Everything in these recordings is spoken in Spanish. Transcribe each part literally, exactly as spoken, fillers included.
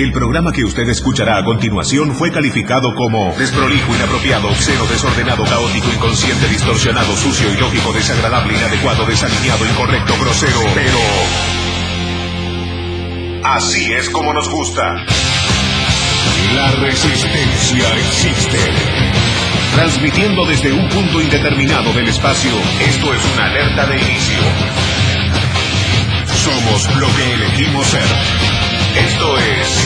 El programa que usted escuchará a continuación fue calificado como desprolijo, inapropiado, obsceno, desordenado, caótico, inconsciente, distorsionado, sucio, ilógico, desagradable, inadecuado, desalineado, incorrecto, grosero, pero... así es como nos gusta. La resistencia existe. Transmitiendo desde un punto indeterminado del espacio, esto es una alerta de inicio. Somos lo que elegimos ser. Esto es...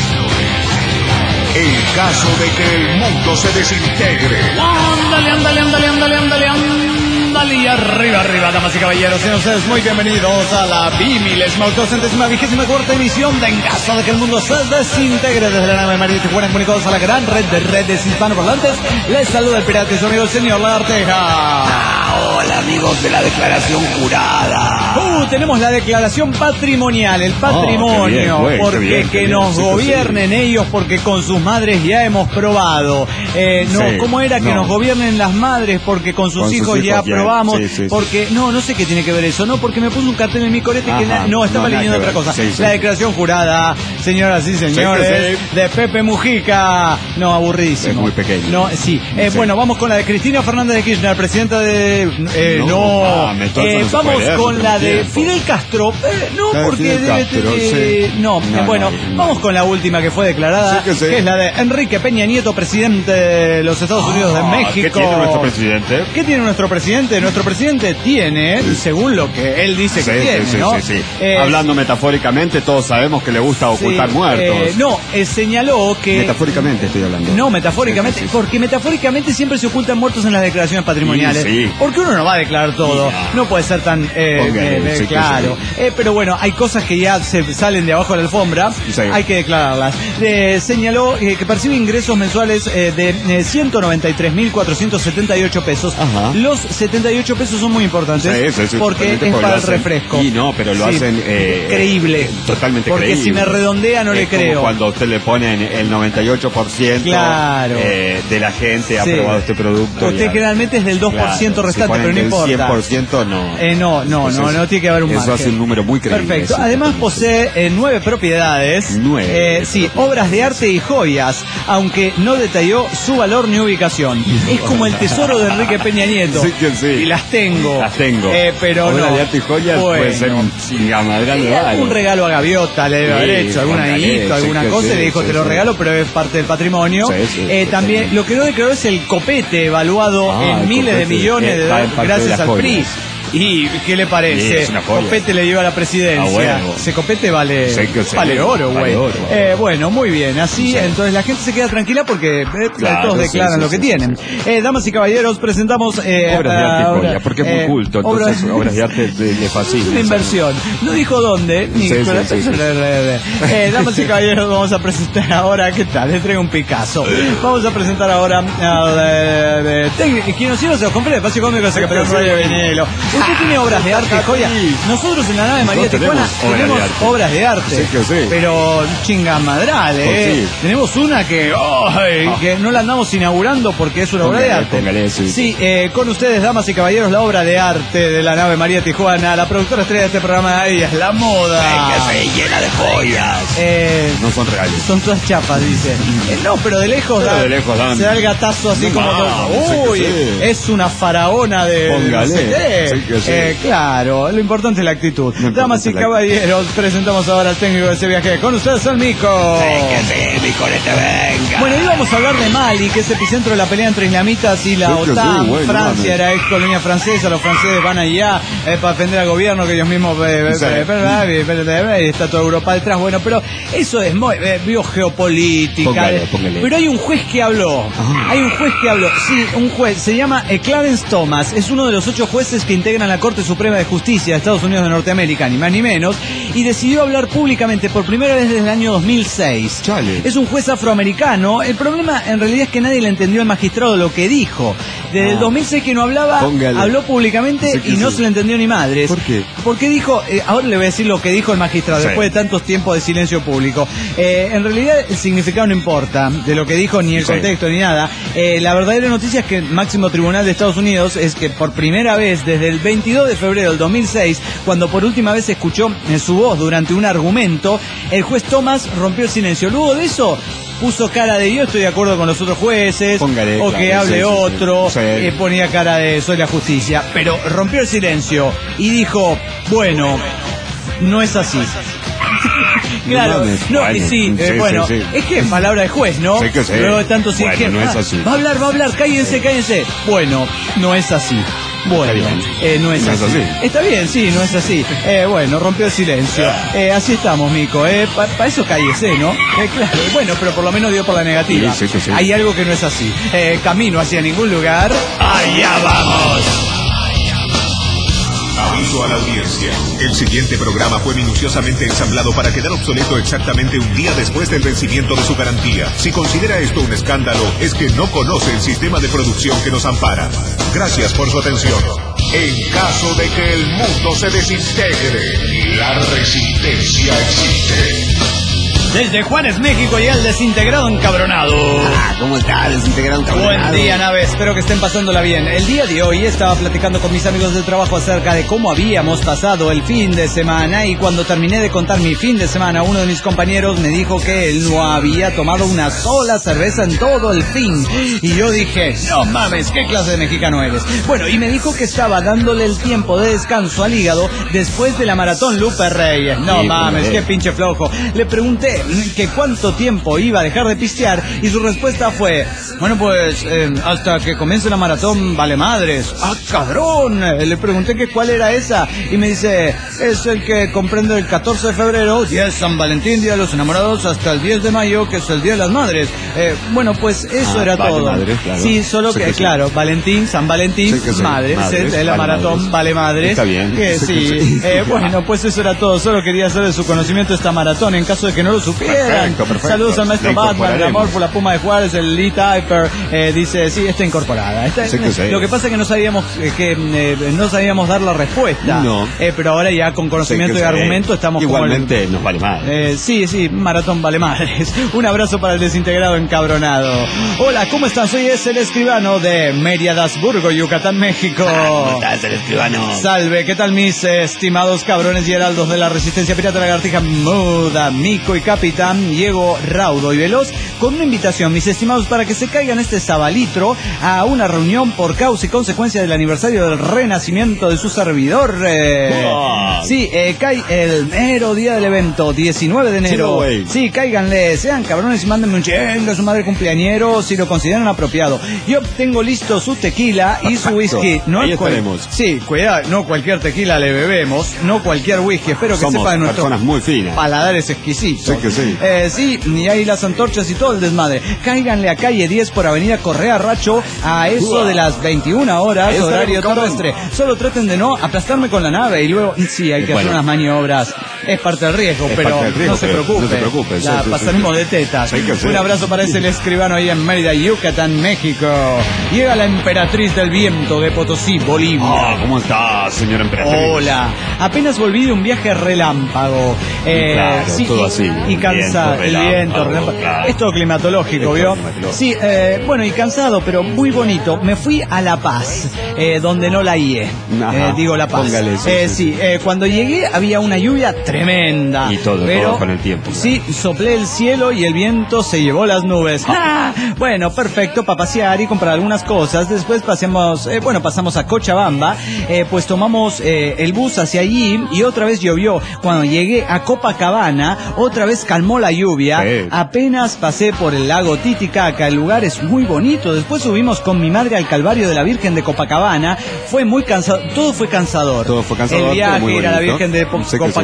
el caso de que el mundo se desintegre. Ándale, ándale, ándale, ándale, ándale, ándale. Y arriba, arriba, damas y caballeros. Sean ustedes muy bienvenidos a la bimilésima octocentésima vigésima cuarta emisión de En caso de que el mundo se desintegre, desde la nave María Tijuana, comunicados a la gran red de redes hispanoparlantes. Les saluda el pirata y su amigo el señor Lagarteja. Ah, hola amigos de la declaración jurada. Uh, tenemos la declaración patrimonial, el patrimonio, oh, qué bien, güey, porque qué bien, que qué nos bien, sí, gobiernen sí. ellos, porque con sus madres ya hemos probado. Eh, no, Sí, ¿cómo era que no. nos gobiernen las madres? Porque con sus Con sus hijos, hijos ya ya, probamos. sí, sí, sí. Porque no, no sé qué tiene que ver eso, no, porque me puso un cartel en mi corete que Ajá, na- no estaba no, nada leyendo que otra ver. cosa. Sí, sí. La declaración jurada, señoras y señores, Sí, de Pepe Mujica. No, aburridísimo. Es muy pequeño. No, sí. Eh, Sí. Bueno, vamos con la de Cristina Fernández de Kirchner, presidenta de eh, No, no. mames, todo Eh, eso no se vamos puede leer, con no la tengo de tiempo. Fidel Castro. Eh, no, La de porque Fidel debe Castro, tener- sí. no, No, bueno, no, no. vamos con la última que fue declarada, Sí que sí. es la de Enrique Peña Nieto, presidente de los Estados Unidos de Ah, México. ¿qué tiene nuestro presidente? ¿Qué tiene nuestro presidente? Nuestro presidente tiene, según lo que él dice Sí, que tiene, sí, sí, ¿no? sí, sí. Eh, Hablando metafóricamente, todos sabemos que le gusta ocultar sí, muertos. eh, no, eh, señaló que... Metafóricamente estoy hablando. No, metafóricamente, Sí, sí, sí. porque metafóricamente siempre se ocultan muertos en las declaraciones patrimoniales. Sí, sí. Porque uno no va a declarar todo, Sí, no puede ser tan eh, Póngale, eh, eh, sí que claro. Eh, pero bueno, hay cosas que ya se salen de abajo de la alfombra, Sí. hay que declararlas. Eh, señaló eh, que percibe ingresos mensuales eh, de eh, ciento noventa y tres mil cuatrocientos setenta y ocho pesos. Ajá. Los setenta y ocho pesos son muy importantes Sí, sí, sí, porque es totalmente, porque para lo el hacen- refresco. Y no, pero lo Sí, hacen eh, creíble. eh, totalmente Porque creíble. si me redondea no Es le como creo. cuando usted le pone el noventa y ocho por ciento Claro. eh, de la gente ha Sí. probado este producto. Usted y- generalmente es del dos por ciento Claro, restante, si ponen pero no del importa. cien por ciento no. Eh, no, no, Pues no, eso- no tiene que haber un Eso margen. hace un número muy creíble. Perfecto. sí, Además totalmente. posee eh, nueve propiedades. Nueve Eh, sí, obras de arte y joyas, aunque no detalló su valor ni ubicación. Es como el tesoro de Enrique Peña Nieto. Sí que sí. Y las tengo. Las tengo. Eh, pero Obra no. de arte y joyas Bueno. puede ser un chingamadral de Eh, algo. un regalo a Gaviota le debe Sí, haber hecho, algún póngale, anillito, sí alguna que cosa, sí, y le dijo sí, te lo sí. regalo, pero es parte del patrimonio. Sí, sí, Eh, sí, también sí. lo que no declaró es el copete evaluado Ah, en el miles de copete, millones eh, de va en dólares parte de gracias las al P R I. joyas. ¿Y qué le parece? Sí, es una joya. Copete le lleva a la presidencia. Ah, bueno. Ese copete vale, Sí que sí. vale oro, Vale güey. oro. Eh, bueno, muy bien. Así, Sí. entonces la gente se queda tranquila porque eh, Claro, todos sí, declaran sí, lo que sí, tienen. sí, Eh, damas y caballeros, presentamos... Eh, Obras de arte y ahora, joya, porque es muy eh, culto, entonces obras, de arte le, le fascina. Es una inversión. No dijo dónde, ni Sí, sí, con la- sí, sí. Eh, damas y caballeros, vamos a presentar ahora, ¿qué tal? Le traigo un Picasso. Vamos a presentar ahora a quien nos sirve se los compré el espacio cómico se campeón Radio Vinilo. Usted tiene obras de arte y joya. Nosotros en la nave María Nosotros Tijuana tenemos tenemos obras de arte. obras de arte. Sí que sí. Pero chingamadral, Pues ¿eh? sí. Tenemos una que, ¡ay! Ah. que no la andamos inaugurando porque es una obra de Póngale, arte. póngale, sí. Sí, eh, con ustedes, damas y caballeros, la obra de arte de la nave María Tijuana, la productora estrella de este programa, ella es la moda. Que se llena de joyas. Eh, No son reales. son todas chapas, dice. Eh, no, pero de lejos, Pero da- de lejos dan- se da el gatazo así No, como... no, todo. sí que Uy, sí. es una faraona de... Póngale, no sé qué. sí que sí. Eh, claro, lo importante es la actitud. Lo Damas y importante es la caballeros, presentamos ahora al técnico de ese viaje. Con ustedes, el Mico. Que sí, mi corete venga. Bueno, íbamos a hablar de Mali, que es epicentro de la pelea entre islamitas y la Sí que sí, OTAN. bueno, Francia mames. era ex colonia francesa, los franceses van allá eh, para defender al gobierno que ellos mismos... eh, Sí. eh, eh, eh, eh, y está toda Europa detrás. Bueno, pero eso es muy eh, biogeopolítica. Póngale, eh, póngale. Pero hay un juez que habló. Ah. Hay un juez que habló. Sí, un juez. Se llama eh, Clarence Thomas. Es uno de los ocho jueces que integran la Corte Suprema de Justicia de Estados Unidos de Norteamérica, ni más ni menos. Y decidió hablar públicamente por primera vez desde el año dos mil seis. Chale. Es un juez afroamericano. El problema en realidad es que nadie le entendió al magistrado lo que dijo. Desde el dos mil seis que no hablaba, Póngale. habló públicamente Sí que y no sí. se le entendió ni madres. ¿Por qué? Porque dijo, eh, ahora le voy a decir lo que dijo el magistrado, Sí. después de tantos tiempos de silencio público. Eh, en realidad el significado no importa de lo que dijo, ni el Sí. contexto, ni nada. Eh, la verdadera noticia es que el máximo tribunal de Estados Unidos es que por primera vez desde el veintidós de febrero del dos mil seis, cuando por última vez se escuchó en su voz durante un argumento, el juez Thomas rompió el silencio. Luego de eso puso cara de yo estoy de acuerdo con los otros jueces, Póngale, o claro, que sí, hable sí, sí. otro, Sí. eh, ponía cara de soy la justicia, pero rompió el silencio y dijo, bueno, no es así. Claro, mames. no, Bueno, y sí, eh, sí, bueno, sí, sí. es que es palabra de juez, ¿no? Sí que sí. Luego de tanto sí, Bueno, que, no es ah, así. va a hablar, va a hablar, cállense, cállense. Bueno, no es así. Bueno, Está bien. eh, no es No es así. así. Está bien, sí, no es así. Eh, bueno, rompió el silencio. Eh, así estamos, Mico. Eh, Para pa eso cállese, ¿no? Eh, claro, bueno, pero por lo menos dio por la negativa. Sí, sí, sí. Hay algo que no es así. Eh, camino hacia ningún lugar. ¡Allá vamos! Aviso a la audiencia. El siguiente programa fue minuciosamente ensamblado para quedar obsoleto exactamente un día después del vencimiento de su garantía. Si considera esto un escándalo, es que no conoce el sistema de producción que nos ampara. Gracias por su atención. En caso de que el mundo se desintegre, la resistencia existe. Desde Juárez, México, y el desintegrado encabronado. Ah, ¿cómo está? Desintegrado un Buen día, naves. Espero que estén pasándola bien. El día de hoy estaba platicando con mis amigos de trabajo acerca de cómo habíamos pasado el fin de semana, y cuando terminé de contar mi fin de semana, uno de mis compañeros me dijo que él no había tomado una sola cerveza en todo el fin. Y yo dije, no mames, ¿qué clase de mexicano eres? Bueno, y me dijo que estaba dándole el tiempo de descanso al hígado después de la maratón Lupe Reyes. No Sí, mames, pues, qué eh. pinche flojo. Le pregunté que cuánto tiempo iba a dejar de pistear y su respuesta fue, bueno pues eh, hasta que comience la maratón vale madres. ¡Ah, cabrón! Le pregunté que cuál era esa y me dice, es el que comprende el catorce de febrero, día de San Valentín, día de los enamorados, hasta el diez de mayo, que es el día de las madres. Eh, bueno, pues eso Ah, era vale todo. madres, claro. Sí, solo Sí que, que sí. claro, Valentín, San Valentín, Sí que sí. madres, Madres, eh, la vale maratón madres. vale madres. Está bien. Que Sí sí. que sí. Eh, bueno, pues eso era todo. Solo quería saber su conocimiento de esta maratón en caso de que no lo supieran. Perfecto, perfecto. Saludos al maestro La Batman, el incorporaremos. amor por la Puma de Juárez, el Lee Typer. Eh, dice, sí, está incorporada. Está- Sí que sí. Lo que pasa es que no sabíamos eh, que eh, no sabíamos dar la respuesta. No. Eh, pero ahora ya con conocimiento Sí y que sí. argumento estamos como el- Igualmente nos vale más. eh, sí, sí, maratón vale madres. Un abrazo para el desintegrado encabronado. Hola, ¿cómo están? Soy es el escribano de Meriadasburgo, Yucatán, México. ¿Cómo estás, el escribano? Salve, ¿qué tal mis eh, estimados cabrones y heraldos de la resistencia pirata lagartija muda, Mico y Capitán? Llego raudo y veloz con una invitación, mis estimados, para que se caigan este sabalitro a una reunión por causa y consecuencia del aniversario del renacimiento de su servidor. Eh, Wow. Sí, eh, cae el mero día del evento, diecinueve de Sí, enero. no, güey. Sí, cáiganle, sean cabrones y mándenme un chingo a su madre cumpleañero si lo consideran apropiado. Yo tengo listo su tequila y su Perfecto. whisky. No Ahí es cual- estaremos. Sí, cuidado, no cualquier tequila le bebemos, no cualquier whisky. Espero que Somos sepan nuestros personas muy finas. paladares exquisitos. Sí que sí. Eh, sí, y ahí las antorchas y todo el desmadre. Cáiganle a calle diez por Avenida Correa Racho a eso Uah. de las veintiuna horas, Ahí estaremos, horario cabrón. terrestre. Solo traten de no aplastarme con la nave y luego, sí, hay que Bueno. hacer unas maniobras. Es parte del riesgo, Es pero parte del riesgo, no se pero preocupe. no se preocupe, sí, La sí, sí, pasaremos sí. de tetas. Sí que sí. Un abrazo para ese el escribano ahí en Mérida, Yucatán, México. Llega la emperatriz del viento de Potosí, Bolivia. Ah, ¿cómo está, señora emperatriz? Hola, apenas volví de un viaje relámpago. Eh, Claro, sí, todo y- así, Y cansado, viento, el viento, relámpago, relámpago. claro. Es todo climatológico, Es ¿vio? todo climatológico. Sí, eh, bueno, y cansado, pero muy bonito. Me fui a La Paz, eh, donde no la hié. Ajá, Eh, digo La Paz. póngale, sí, Eh, sí, sí, eh, cuando llegué había una lluvia tremenda. Y todo, pero, todo con el tiempo, claro. Sí, soplé el cielo y el viento se llevó las nubes. ¡Ah! Bueno, perfecto, para pasear y comprar algunas cosas. Después pasemos, eh, bueno, pasamos a Cochabamba, eh, pues tomamos eh, el bus hacia allí y otra vez llovió. Cuando llegué a Copacabana, otra vez calmó la lluvia. Sí. Apenas pasé por el lago Titicaca, el lugar es muy bonito. Después subimos con mi madre al Calvario de la Virgen de Copacabana. Fue muy cansado, todo fue cansador. Todo fue cansador, El viaje, pero muy ir a la bonito. Virgen de Po- Sé que sí. Copacabana,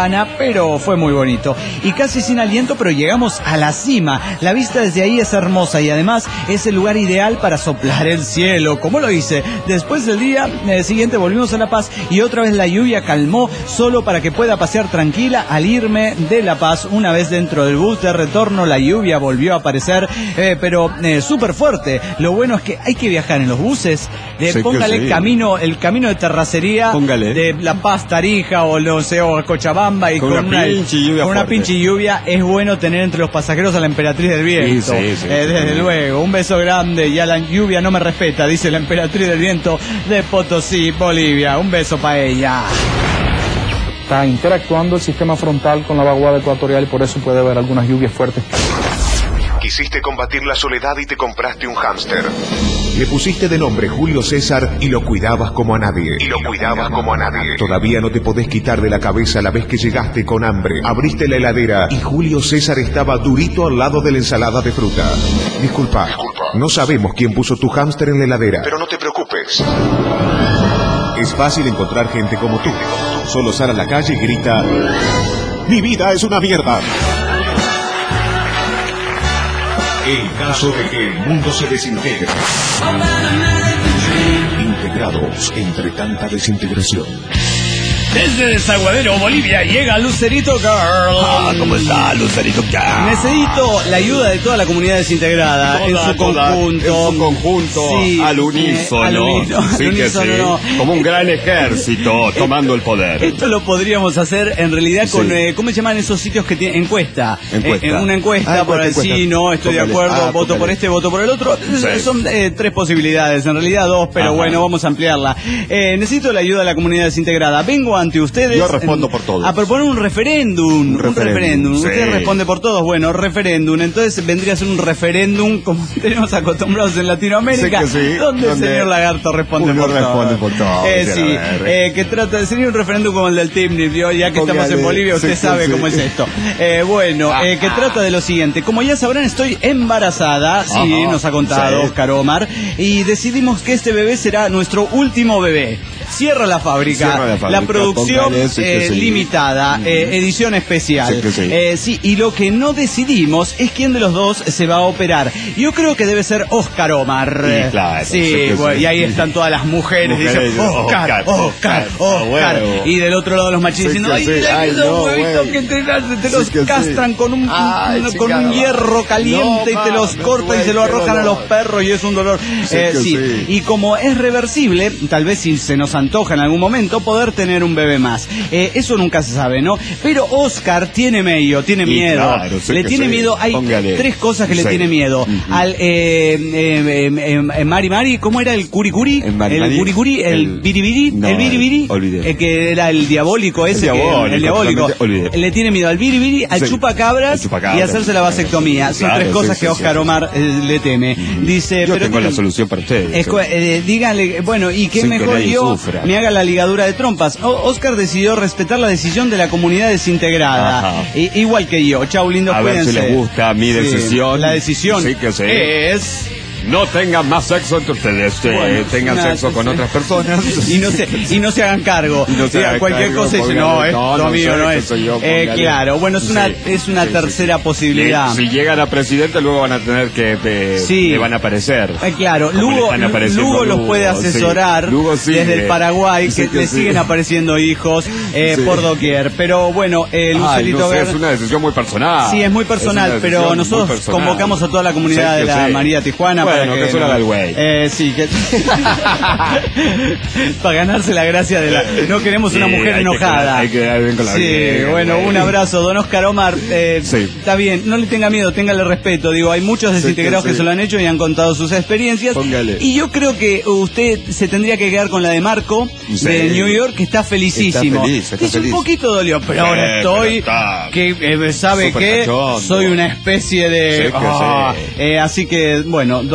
caravana, pero fue muy bonito. Y casi sin aliento, pero llegamos a la cima. La vista desde ahí es hermosa y además es el lugar ideal para soplar el cielo. ¿Cómo lo hice? Después del día eh, siguiente volvimos a La Paz y otra vez la lluvia calmó, solo para que pueda pasear tranquila al irme de La Paz. Una vez dentro del bus de retorno, la lluvia volvió a aparecer, eh, pero eh, súper fuerte. Lo bueno es que hay que viajar en los buses. Eh, Sí, póngale sí. camino, el camino de terracería Póngale. de La Paz, Tarija o no sé, o Cochabamba, y Con con, una pinche lluvia con una fuerte. pinche lluvia es bueno tener entre los pasajeros a la emperatriz del viento. Sí, sí, sí, Eh, sí. desde luego, un beso grande. Ya la lluvia no me respeta, dice la emperatriz del viento de Potosí, Bolivia. Un beso para ella. Está interactuando el sistema frontal con la vaguada ecuatorial y por eso puede haber algunas lluvias fuertes. Quisiste combatir la soledad y te compraste un hámster. Le pusiste de nombre Julio César y lo cuidabas como a nadie. Y lo cuidabas como a nadie. Todavía no te podés quitar de la cabeza la vez que llegaste con hambre. Abriste la heladera y Julio César estaba durito al lado de la ensalada de fruta. Disculpa, no sabemos quién puso tu hámster en la heladera. Pero no te preocupes. Es fácil encontrar gente como tú. Solo sal a la calle y grita: ¡Mi vida es una mierda! En caso de que el mundo se desintegre. Integrados entre tanta desintegración. Desde Desaguadero, Bolivia, llega Lucerito Girl. Ah, ¿cómo está, Lucerito? Ya. Necesito la ayuda de toda la comunidad desintegrada. Toda, en su toda, conjunto. en su conjunto, Sí, al unísono. eh, al unísono, Sí al que unísono, sí. no. Como un gran ejército tomando el poder. Esto lo podríamos hacer en realidad con, Sí. eh, ¿cómo se llaman esos sitios que tienen encuesta? Encuesta. Eh, en una encuesta Ah, para encuesta, decir, sí, encuesta. no, estoy de Póngale. acuerdo, Ah, voto por póngale. este, voto por el otro. Sí. Son eh, tres posibilidades, en realidad dos, pero Ajá. bueno, vamos a ampliarla. Eh, necesito la ayuda de la comunidad desintegrada. Vengo ante ustedes. Yo respondo en- por todos. A proponer un referéndum. Un referéndum, referéndum. sí. Usted responde por todos. Bueno, referéndum. Entonces vendría a ser un referéndum como tenemos acostumbrados en Latinoamérica. Sí que sí, Donde el donde señor Lagarto responde uno por todo. responde por todo, Eh, sí, sí, a ver. eh, que trata de ser un referéndum como el del Timnip, ¿vio? Ya que estamos en Póngale, Bolivia, usted sí, sí, sabe sí. cómo es esto. Eh, bueno, eh, que trata de lo siguiente. Como ya sabrán, estoy embarazada, sí, Ajá, nos ha contado sí. Oscar Omar, y decidimos que este bebé será nuestro último bebé. Cierra la fábrica, Cierra la fábrica, producción póngale, sí que eh, sí. limitada, eh, edición especial. Sí que sí. Eh, sí, y lo que no decidimos es quién de los dos se va a operar. Yo creo que debe ser Oscar Omar. Sí, claro, Sí, sí que bueno, sí. y ahí están todas las mujeres, Mujeres, dicen Oscar, Oscar, Oscar, Oscar, Oscar. a huevo. Y del otro lado los machines Sí diciendo, que ay, sí, mira ay, esos no, huevitos güey. que te, te Sí los que sí. castran con un, Ay, con chingada un madre. hierro caliente No, y te los mames, cortan y güey, se lo qué arrojan a dolor. los perros y es un dolor. Sí Eh, que sí. sí. Y como es reversible, tal vez si se nos antoja en algún momento poder tener un bebé más. Eh, eso nunca se sabe, ¿no? Pero Oscar tiene medio, tiene Y miedo. claro, sí le que tiene sí. miedo. Hay Póngale. tres cosas que le Sí. tiene miedo. Ujú. Al eh, eh, eh, eh, Mari Mari, ¿cómo era el curicuri? El Mari El Mari, curicuri, el el- biribiri, no, el biribiri, olvidé. eh, que era el diabólico ese, El que- diabólico, el diabólico. totalmente olvidé. Le tiene miedo al biribiri, al Sí. chupacabras, Al chupacabras. y hacerse la vasectomía. Son Claro, tres cosas sí, que sí, Oscar sí, sí. Omar eh, le teme. Dice, Yo pero tengo tiene- la solución para ustedes. es cu- eh, díganle, bueno, y qué Sin que mejor nadie yo sufra. me haga la ligadura de trompas. O- Oscar decidió respetar la decisión de la comunidad desintegrada. Ajá. I- igual que yo. Chau, lindos, A ver si cuídense. les gusta mi decisión. La decisión Sí que sí. es... No tengan más sexo entre ustedes. eh, Bueno, tengan una- sexo con otras personas. y no se y no se hagan cargo. Y no se Digan hagan cualquier cargo, cosa y dicen, póngale, no, esto no, no mío sé, no que es. soy yo, Eh, póngale. claro, bueno, es una Sí, es una sí, sí, tercera sí. posibilidad. Eh, Si llegan a presidente, luego van a tener que. eh, Sí. Le van a aparecer. Eh, claro, Como le Lugo, están apareciendo Lugo a los Lugo, puede sí. asesorar Lugo sigue. desde el Paraguay, Sí que que le sí. siguen apareciendo hijos eh, Sí. por doquier. Pero bueno, eh, Ay, Lucerito no sé, Guerra- es una decisión muy personal. Sí, es muy personal, una pero decisión nosotros muy personal. convocamos a toda la comunidad Sí, de que la sí. María Tijuana Bueno, para que que... se lo haga el güey. Eh, sí, que... para ganarse la gracia de la... No queremos una Sí, mujer hay que enojada. quedar- hay que quedar bien con la Sí, vieja, bueno, güey. un abrazo, don Oscar Omar. Eh, Sí. Está bien, no le tenga miedo, téngale respeto. Digo, hay muchos desintegrados Sí, que sí. se lo han hecho y han contado sus experiencias. Póngale. Y yo creo que usted se tendría que quedar con la de Marco, Sí. de New York, que está felicísimo. Está feliz, está Dice, feliz. un poquito dolió, pero Sí, ahora pero estoy... está Que, eh, ¿sabe súper qué? cachondo. Soy una especie de... Sí que Ah, sí. eh, así que, bueno, don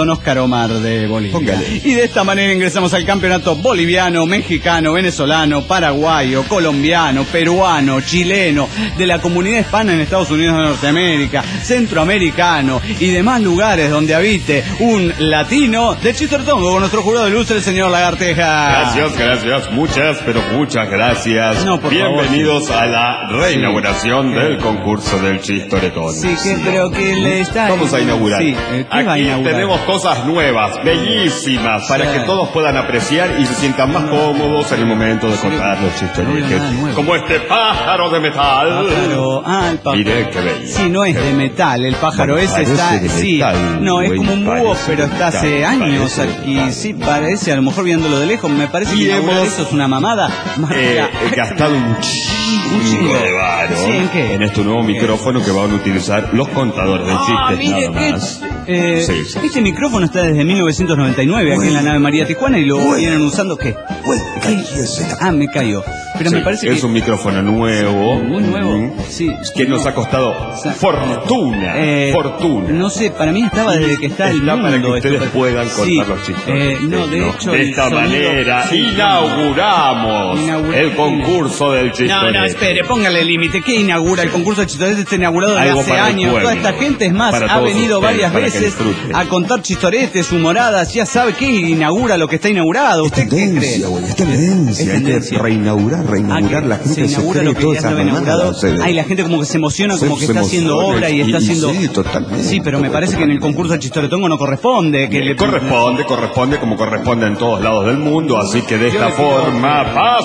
don Oscar Omar de Bolivia. Póngale. Y de esta manera ingresamos al campeonato boliviano, mexicano, venezolano, paraguayo, colombiano, peruano, chileno, de la comunidad hispana en Estados Unidos de Norteamérica, centroamericano y demás lugares donde habite un latino de Chistortongo, con nuestro jurado de luz, el señor Lagarteja. Gracias, gracias, muchas, pero muchas gracias. No, por Bienvenidos favor. a la reinauguración Sí. del concurso del Chistoretón. Sí, que creo que le está... Vamos a inaugurar. Sí, eh, ¿qué Aquí va a inaugurar? tenemos cosas nuevas, bellísimas, para Sí. que todos puedan apreciar y se sientan más cómodos en el momento de contar los chistoretes. nada nuevo. Como este pájaro de metal. Pájaro, ah, el pájaro. Mire qué bello. Sí, no es de metal, el pájaro Bueno, ese está, parece de sí, metal, no, es güey, como un búho, parece pero de está hace metal, años parece de aquí, metal. sí, parece, a lo mejor viéndolo de lejos, me parece que Y inaugurar hemos, eso es una mamada. Eh, he gastado un Un chingo chingo. de varo Sí, ¿en qué? en este nuevo ¿En qué? micrófono que van a utilizar los contadores de Ah, chistes mire nada que más. eh, Sí, sí, este micrófono está desde mil novecientos noventa y nueve aquí en la nave María Tijuana y lo Bueno. vienen usando, ¿qué? Bueno, cállese la- Ah, me cayó. Pero Sí, me parece es que un micrófono nuevo, muy nuevo. mm, Sí, que no. nos ha costado sea, fortuna, Eh, fortuna. No sé, para mí estaba desde que está el Está mundo. para que ustedes esto- puedan contar Sí, los chistes. eh, no, de hecho... de el esta sonido- manera Sí. inauguramos Inaugura- el concurso del chiste. No, no, espere, póngale límite. ¿Qué inaugura? El concurso de chistoretes está inaugurado desde Algo hace para el años. pueblo. Toda esta gente, es más, Para ha todos venido ustedes, varias para que veces disfruten. a contar chistoretes, humoradas. Ya sabe qué inaugura lo que está inaugurado. Es ¿Usted qué cree? tendencia, güey, es tendencia. Es Hay que tendencia. reinaugurar, reinaugurar. Ah, La que gente se se inaugura cree lo que toda ya esa estaba mamada, inaugurado. se- Ay, la gente como que se emociona, se- como que se está haciendo emociona, obra y y- está y haciendo... sí, totalmente. Sí, pero me parece que en el concurso de chistoretongo no corresponde. Que Que le corresponde, corresponde como corresponde en todos lados del mundo, así que de Yo esta le pido- forma,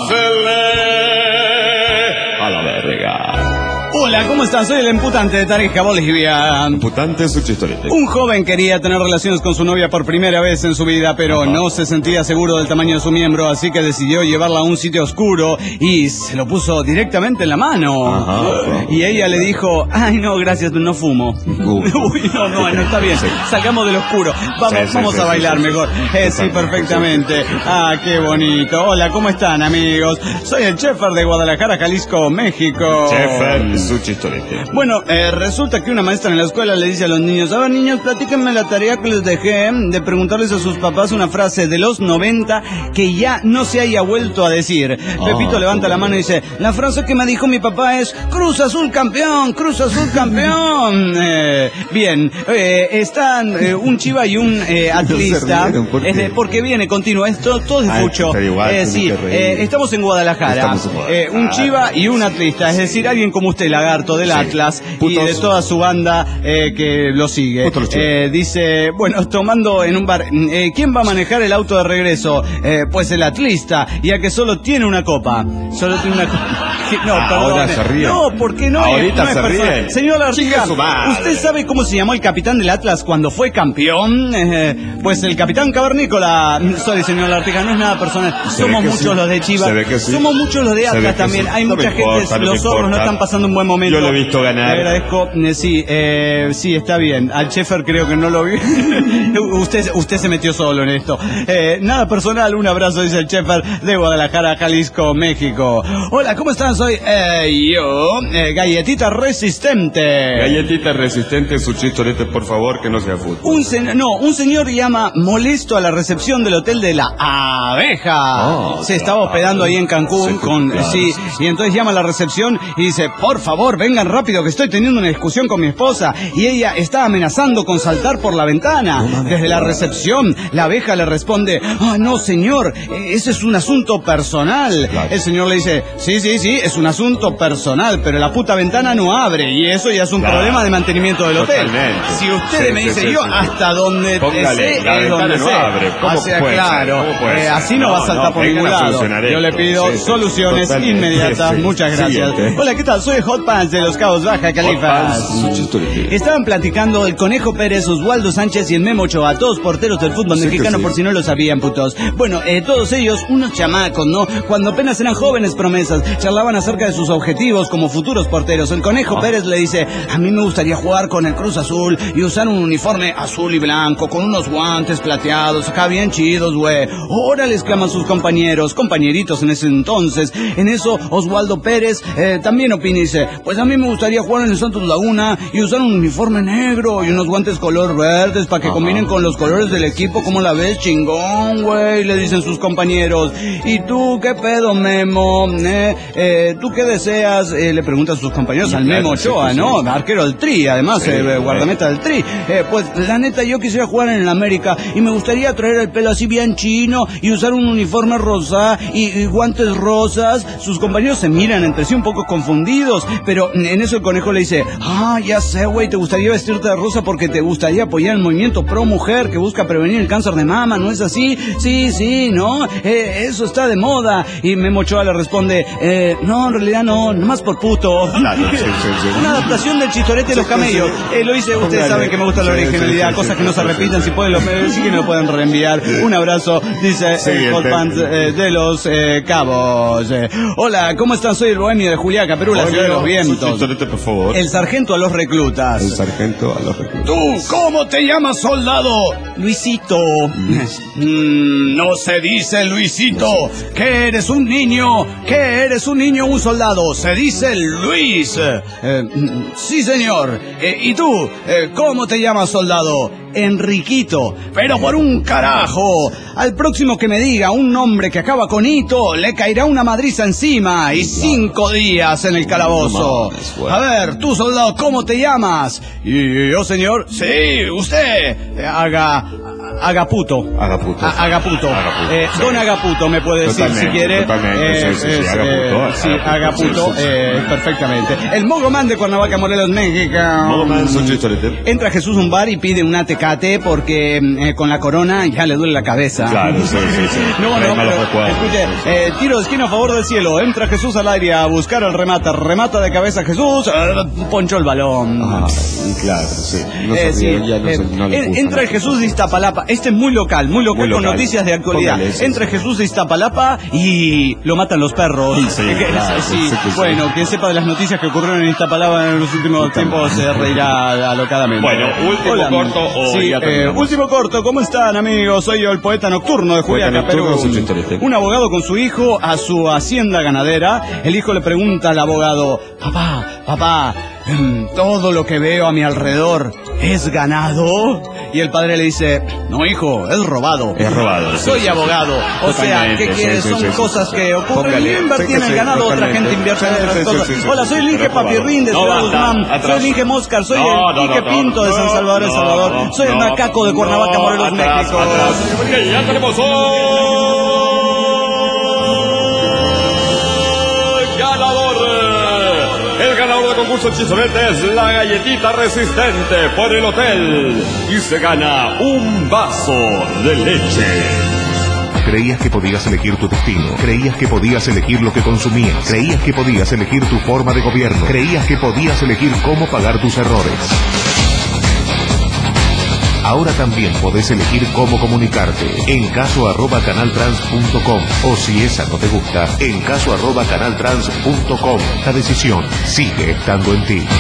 pásenle a la verga. Hola, ¿cómo están? Soy el emputante de Tarija, Bolivia. Putante su chistorete. Un joven quería tener relaciones con su novia por primera vez en su vida, pero Ajá. no se sentía seguro del tamaño de su miembro, así que decidió llevarla a un sitio oscuro y se lo puso directamente en la mano. Ajá. Y ella le dijo, ay no, gracias, no fumo. Uy. Uy, no, no, no está bien. Sí. Salgamos del oscuro. Vamos, Sí, sí, vamos sí, a sí, bailar sí, sí. mejor. Eh, sí, perfectamente. Ah, qué bonito. Hola, ¿cómo están, amigos? Soy el Chefer de Guadalajara, Jalisco, México. Chefer, su chistorete. Bueno, eh, resulta que una maestra en la escuela le dice a los niños, a ver niños, platíquenme la tarea que les dejé de preguntarles a sus papás una frase de los noventa que ya no se haya vuelto a decir. Pepito levanta la mano y dice, la frase que me dijo mi papá es, Cruz Azul campeón, Cruz Azul campeón. Eh, bien, eh, están eh, un chiva y un eh, atlista, rieron, ¿por qué? es de- porque viene continuo, esto todo es Ay, fucho. pero igual, Eh, tiene sí, que reír. eh, estamos en Guadalajara, Estamos en Guadalajara. Eh, un chiva y un atlista, es decir, alguien como usted, lagarto del Sí. Atlas y Putos. de toda su banda eh, que lo sigue. Putos los chivas. Eh, dice, bueno, tomando en un bar, eh, ¿quién va a manejar el auto de regreso? Eh, pues el atlista, ya que solo tiene una copa. Solo tiene una copa. No, Ahora perdone. se ríen. No, ¿por qué no? Ahorita No es se personal. ríen. Señor Chingue Artiga, su madre. ¿usted sabe cómo se llamó el capitán del Atlas cuando fue campeón? Eh, pues el capitán Cavernícola. Sorry, señor Artiga, no es nada personal. Se Somos ve que muchos sí. los de Chivas. Se ve que sí. Somos muchos los de Se ve Atlas que también. sí. Hay No mucha me gente, importa, no los me zorros no importa. están pasando un buen momento. Yo lo he visto ganar. Le agradezco. Eh, sí, eh, sí, está bien. Al Chefer creo que no lo vi. usted, usted se metió solo en esto. Eh, nada personal, un abrazo, dice el Chefer de Guadalajara, Jalisco, México. Hola, ¿cómo están? Soy eh, yo, eh, Galletita Resistente. Galletita resistente, su chistorete, por favor, que no sea fútbol. Un sen- no, un señor llama molesto a la recepción del hotel de la abeja. Oh, Se estaba claro. hospedando ahí en Cancún Sí, con claro, sí, sí, sí. y entonces llama a la recepción y dice, por favor, vengan rápido que estoy teniendo una discusión con mi esposa y ella está amenazando con saltar por la ventana. Desde la recepción, la abeja le responde, ah, no señor, eh, ese es un asunto personal. Claro. El señor le dice, sí, sí, sí, es un asunto personal, pero la puta ventana no abre y eso ya es un Claro. problema de mantenimiento del hotel. Totalmente. Si usted Sí, me sí, dice sí, yo, sí, sí. hasta donde Póngale, sé, la es ventana donde no sé. abre. ¿Cómo O sea, puede ser? claro, ¿Cómo puede eh, ser? así no, No, va a saltar no, por vengan ningún a lado. solucionar Yo le esto. pido Sí, sí, soluciones totalmente. inmediatas. Sí, sí. Muchas gracias. Siguiente. Hola, ¿qué tal? Soy Hot Pants de Los Cabos Baja Califas. Su chistorete. Estaban platicando el Conejo Pérez, Oswaldo Sánchez y el Memo Ochoa, todos porteros del fútbol Sí que mexicano, sí. por si no lo sabían, putos. Bueno, eh, todos ellos, unos chamacos, ¿no? Cuando apenas eran jóvenes promesas, charlaban acerca de sus objetivos como futuros porteros. El Conejo Ah. Pérez le dice, a mí me gustaría jugar con el Cruz Azul y usar un uniforme azul y blanco, con unos guantes plateados, acá bien chidos, güey. Órale, exclaman sus compañeros, compañeritos en ese entonces. En eso, Oswaldo Pérez eh, también opina y dice, pues a mí me gustaría jugar en el Santos Laguna y usar un uniforme negro y unos guantes color verdes para que Ajá. combinen con los colores del equipo. ¿Cómo la ves? Chingón, güey, le dicen sus compañeros. ¿Y tú qué pedo, Memo? ¿Eh? Eh, ¿Tú qué deseas? Eh, le preguntan sus compañeros al Memo Ochoa, ¿no? Arquero del Tri, además, sí, eh, guardameta del Tri. Eh, pues la neta, yo quisiera jugar en el América y me gustaría traer el pelo así bien chino y usar un uniforme rosa y, y guantes rosas. Sus compañeros se miran entre sí un poco confundidos, pero en eso el conejo le dice, ah, ya sé, güey, te gustaría vestirte de rosa porque te gustaría apoyar el movimiento pro mujer que busca prevenir el cáncer de mama, ¿no es así? Sí, sí, ¿no? Eh, eso está de moda. Y Memo Ochoa le responde, eh, no, en realidad no, nomás por puto. Claro, sí, sí, sí. Una adaptación del Chistorete y los camellos. Eh, lo hice, ustedes saben que me gusta la originalidad, cosas que no se repiten, si pueden, lo, sí que me lo pueden reenviar. Un abrazo, dice el Hot Pants eh, de los eh, Cabos. Eh, hola, ¿cómo están? Soy el bohemio de Juliaca, Perú, la ciudad de los vientos. Por favor. El sargento a los reclutas. El sargento a los reclutas. ¿Tú cómo te llamas, soldado? Luisito. Mm, no se dice Luisito. ¿Que eres un niño? ¿Que eres un niño o un soldado? Se dice Luis. Eh, sí, señor. Eh, ¿Y tú? Eh, ¿Cómo te llamas, soldado? Enriquito. Pero por un carajo. Al próximo que me diga un nombre que acaba con hito, le caerá una madriza encima y cinco días en el calabozo. A ver, tú, soldado, ¿cómo te llamas? ¿Y yo, señor? Sí, usted. Eh, haga... Agaputo. Agaputo. A, Agaputo. Agaputo. Eh, sí. Don Agaputo me puede decir totalmente, si quiere. Totalmente, eh, sí, sí, sí, Agaputo. Eh, sí, Agaputo, sí, sí, sí. Eh, perfectamente. El Mogoman de Cuernavaca, Morelos, México. Mogoman, son chistorete. Entra Jesús a un bar y pide una Tecate porque eh, con la corona ya le duele la cabeza. Claro, sí, sí, sí. No, no, pero, escuche, eh, tiro de esquina a favor del cielo. Entra Jesús al aire a buscar el remata. Remata de cabeza Jesús, eh, ponchó el balón. Ah, claro, sí. No eh, sí. ya no, eh, se, no le gusta, entra el Jesús de Iztapalapa. Este es muy local, muy local, muy local. Con noticias de actualidad. Póngale, sí, entra sí. Jesús de Iztapalapa y lo matan los perros. Sí, sí, claro, sí. Sí, sí, bueno, sí. Quien sepa de las noticias que ocurrieron en Iztapalapa en los últimos tiempos se reirá alocadamente. Bueno, último Hola, corto o sí, ya eh, último corto. ¿Cómo están, amigos? Soy yo, el poeta nocturno de Juliaca, Perú. Un abogado con su hijo a su hacienda ganadera. El hijo le pregunta al abogado, papá, papá, ¿todo lo que veo a mi alrededor es ganado? Y el padre le dice, no, hijo, es robado. Es robado. Soy sí, abogado. O sea, ¿qué quieres? Sí, Son sí, cosas sí, que ocurren. Póngale, yo invertí en el ganado, otra gente invierte en otras cosas. Sí, sí, Hola, soy el Inge Papirrín de Ciudad Guzmán. Soy el Inge Moscar. Soy no, el Inge no, no, Pinto de San Salvador, El Salvador. No, soy el macaco de Cuernavaca, Morelos, México. Ya tenemos el ganador del concurso Chistorete es la galletita resistente por el hotel y se gana un vaso de leche. Creías que podías elegir tu destino, creías que podías elegir lo que consumías, creías que podías elegir tu forma de gobierno, creías que podías elegir cómo pagar tus errores. Ahora también podés elegir cómo comunicarte en caso arroba canaltrans punto com o si esa no te gusta, en caso arroba canaltrans punto com. La decisión sigue estando en ti.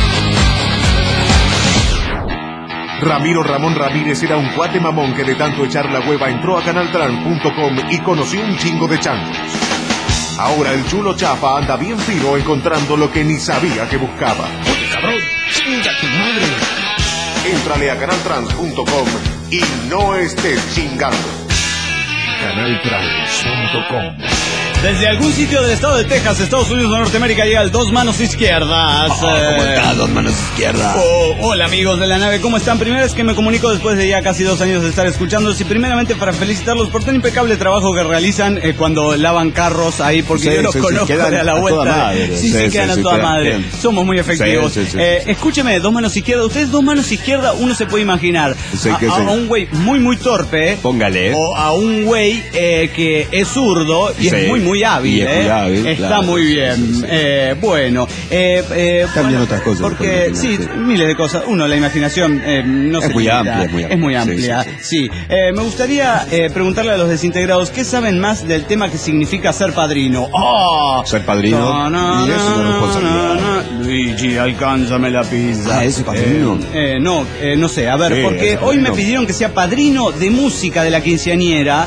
Ramiro Ramón Ramírez era un cuate mamón que de tanto echar la hueva entró a canaltrans punto com y conoció un chingo de changos. Ahora el chulo Chapa anda bien fino encontrando lo que ni sabía que buscaba. Oye, cabrón, chinga tu madre. Éntrale a canaltrans punto com y no estés chingando. canaltrans punto com. Desde algún sitio del estado de Texas, Estados Unidos de Norteamérica, llega el Dos Manos Izquierdas. Oh, ¿Cómo está, Dos Manos Izquierdas? Oh, hola, amigos de la nave, ¿cómo están? Primera vez que me comunico después de ya casi dos años de estar escuchándolos y primeramente para felicitarlos por tan impecable trabajo que realizan eh, cuando lavan carros ahí, porque sí, yo los sí, conozco sí, de a la vuelta. A toda madre. Sí, sí, sí, quedan sí, a toda sí, madre. Bien. Somos muy efectivos. Sí, sí, sí. Eh, escúcheme, Dos Manos Izquierdas. Ustedes, Dos Manos Izquierdas, uno se puede imaginar sí, a, a, a un güey muy, muy torpe. Póngale. O a un güey eh, que es zurdo y sí. es muy, muy hábil, ¿eh? Bien, está claro, muy bien. Sí, sí, sí. Eh, bueno, eh, eh, también bueno, otras cosas. Porque sí, sí, miles de cosas. Uno, la imaginación eh, no es se muy limita, amplia, es muy amplia. Es muy amplia. Sí, sí, sí. sí. Eh, me gustaría eh, preguntarle a los desintegrados qué saben más del tema que significa ser padrino. ¡Oh! Ser padrino. No, no, y eso es una responsabilidad. No, no. Luigi, alcánzame la pizza. Ah, ese padrino. Eh, eh, no, eh, no sé. A ver, sí, porque hoy me pidieron que sea padrino de música de la quinceañera.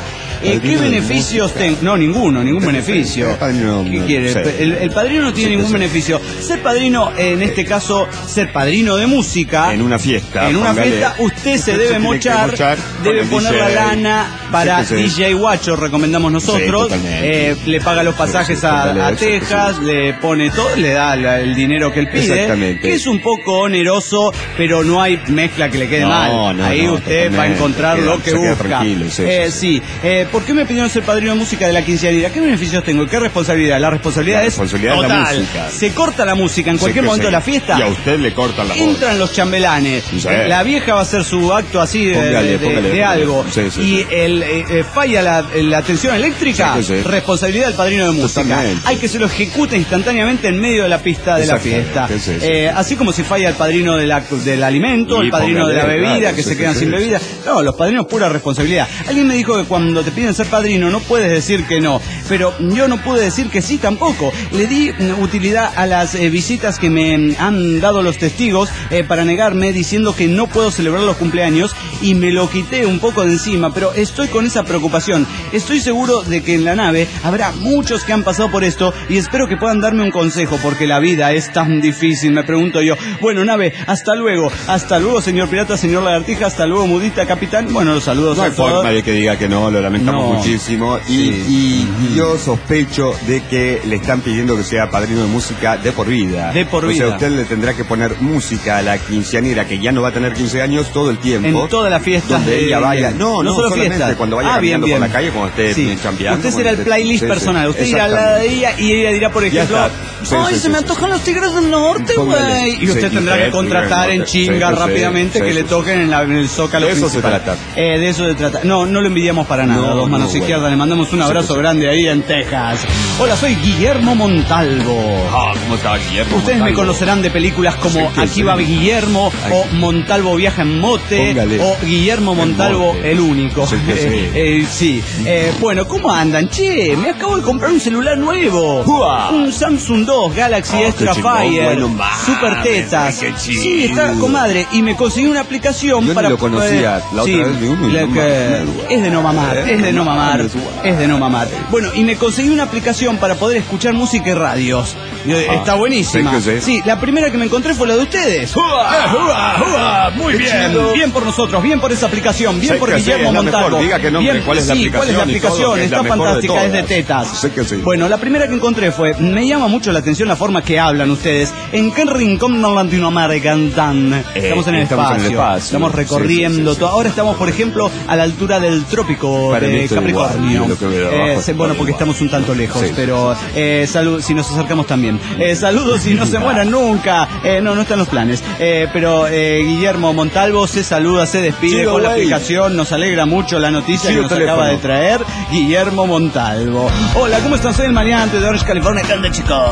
Eh, ¿Qué beneficios tengo? No, ninguno, ningún beneficio. El padrino, ¿Qué no quiere? sé. El, el padrino no tiene Sí, ningún sí. beneficio. Ser padrino, en este caso, ser padrino de música. En una fiesta. En una póngale, fiesta, usted se debe tiene que mochar, mochar debe con el poner D J. la lana para Sí, que sí. D J Guacho, recomendamos nosotros. Sí, totalmente. Eh, le paga los pasajes Sí, sí, a, póngale a eso, sí, Texas, sí. le pone todo, le da la- el dinero que él pide. Exactamente. Que es un poco oneroso, pero no hay mezcla que le quede No, mal. no, Ahí no, usted va a totalmente. encontrar Queda- lo que se queda busca. tranquilo, sí, Eh, sí, sí. Eh, ¿Por qué me pidieron ser padrino de música de la quinceañera? ¿Qué beneficios tengo? ¿Qué responsabilidad? La responsabilidad La es responsabilidad es la total. música. Se corta la música en Sí cualquier que momento sí. de la fiesta. Y a usted le cortan la voz. Entran los chambelanes. Sí. La vieja va a hacer su acto así de, Póngale, de- de- póngale, de póngale. algo. Sí, sí, y sí. el eh, eh, falla la, la tensión eléctrica, Sí, sí. responsabilidad del padrino de música. Totalmente. Hay que se lo ejecute instantáneamente en medio de la pista de la Exactamente. fiesta. Sí, sí, sí. Eh, así como si falla el padrino de la, del alimento, Y el padrino de la póngale, bebida, claro, que sí, se sí, quedan sí, sin sí. bebida. No, los padrinos pura responsabilidad. Alguien me dijo que cuando te piden ser padrino no puedes decir que no, pero yo no pude decir que sí tampoco. Le di mm, utilidad a las eh, visitas que me mm, han dado los testigos eh, para negarme diciendo que no puedo celebrar los cumpleaños y me lo quité un poco de encima, pero estoy con esa preocupación. Estoy seguro de que en la nave habrá muchos que han pasado por esto y espero que puedan darme un consejo porque la vida es tan difícil, me pregunto yo. Bueno, nave, hasta luego. Hasta luego, señor pirata, señor lagartija, hasta luego, mudita, capitán. Bueno, los saludos No a hay todos. forma de que diga que no, lo lamentamos No. muchísimo. Y, Sí. y yo sospecho de que le están pidiendo que sea padrino de música de por vida. De por O vida. sea, usted le tendrá que poner música a la quinceañera, que ya no va a tener quince años todo el tiempo. En toda la fiesta. Donde ella vaya. No, no, solo solamente fiestas. cuando vaya Ah, bien, caminando bien. por la calle, cuando esté Sí. chambeando. Usted será el cuando esté- playlist sí, sí, personal. Usted irá a la exactamente. de ella y ella dirá, por Ya ejemplo, está. Sí, ay, sí, se sí, me sí, antojan sí. los tigres del norte, Póngale. güey. Y usted Sí, tendrá que sí, contratar sí, en sí, chinga sí, sí, rápidamente sí, que sí, le sí. toquen en, la- en el zócalo De eso se principal. trata. Eh, de eso se trata. No, no lo envidiamos para nada. No, Dos manos no, izquierdas. bueno. Le mandamos un abrazo Sí, sí. grande ahí en Texas. Hola, soy Guillermo Montalvo. Ah, ¿cómo está Guillermo? Ustedes me Montalvo? conocerán de películas como Sí, que Aquí sí. va Guillermo o Aquí. Montalvo viaja en mote Póngale. o Guillermo Montalvo mote. el único. Sí, que sí. Eh, eh, sí. Eh, bueno, ¿cómo andan? Che, me acabo de comprar un celular nuevo. ¡Uah! Un Samsung dos Galaxy Oh, Extra qué chingón, Fire. bueno, mames, Super tetas. qué chido. Sí, está comadre. Y me conseguí una aplicación Yo ni para lo conocía. poder- La otra sí, vez vi uno y la no que- mames, es de no mamar, Eh, es de no no mamar, mames, guau. es de no mamar. Bueno, y me conseguí una aplicación para poder escuchar música y radios. Eh, Ah, Está buenísima. sí que sí. Sí, la primera que me encontré fue la de ustedes. Muy Qué bien, chido. bien por nosotros, bien por esa aplicación, bien Sé por que sí, Guillermo es la Montalvo. mejor. Diga qué nombre, Bien, cuál es la sí, ¿cuál es la aplicación y todo, aplicación? que es la Está mejor de fantástica, es de todas. tetas. Sé que sí. Bueno, la primera que encontré fue, me llama mucho la atención la forma que hablan ustedes. ¿En qué rincón de Latinoamérica están? Estamos en el estamos en espacio. el espacio. Estamos Sí, recorriendo sí, sí, sí. todo. Ahora estamos, por ejemplo, a la altura del trópico Para mí de esto es Capricornio. igual, lo que veo Eh, abajo se- es bueno, igual. porque estamos un tanto lejos, Sí, sí, pero eh, salud, si nos acercamos también. Eh, saludos y no se mueran nunca. Eh, no, no están los planes. Eh, pero eh, Guillermo Montalvo se saluda, se despide Chido, con la güey. aplicación. Nos alegra mucho la noticia Chido que nos teléfono. acaba de traer Guillermo Montalvo. Hola, ¿cómo están? Soy el Mariante de Orange, California. ¿Qué onda, chicos?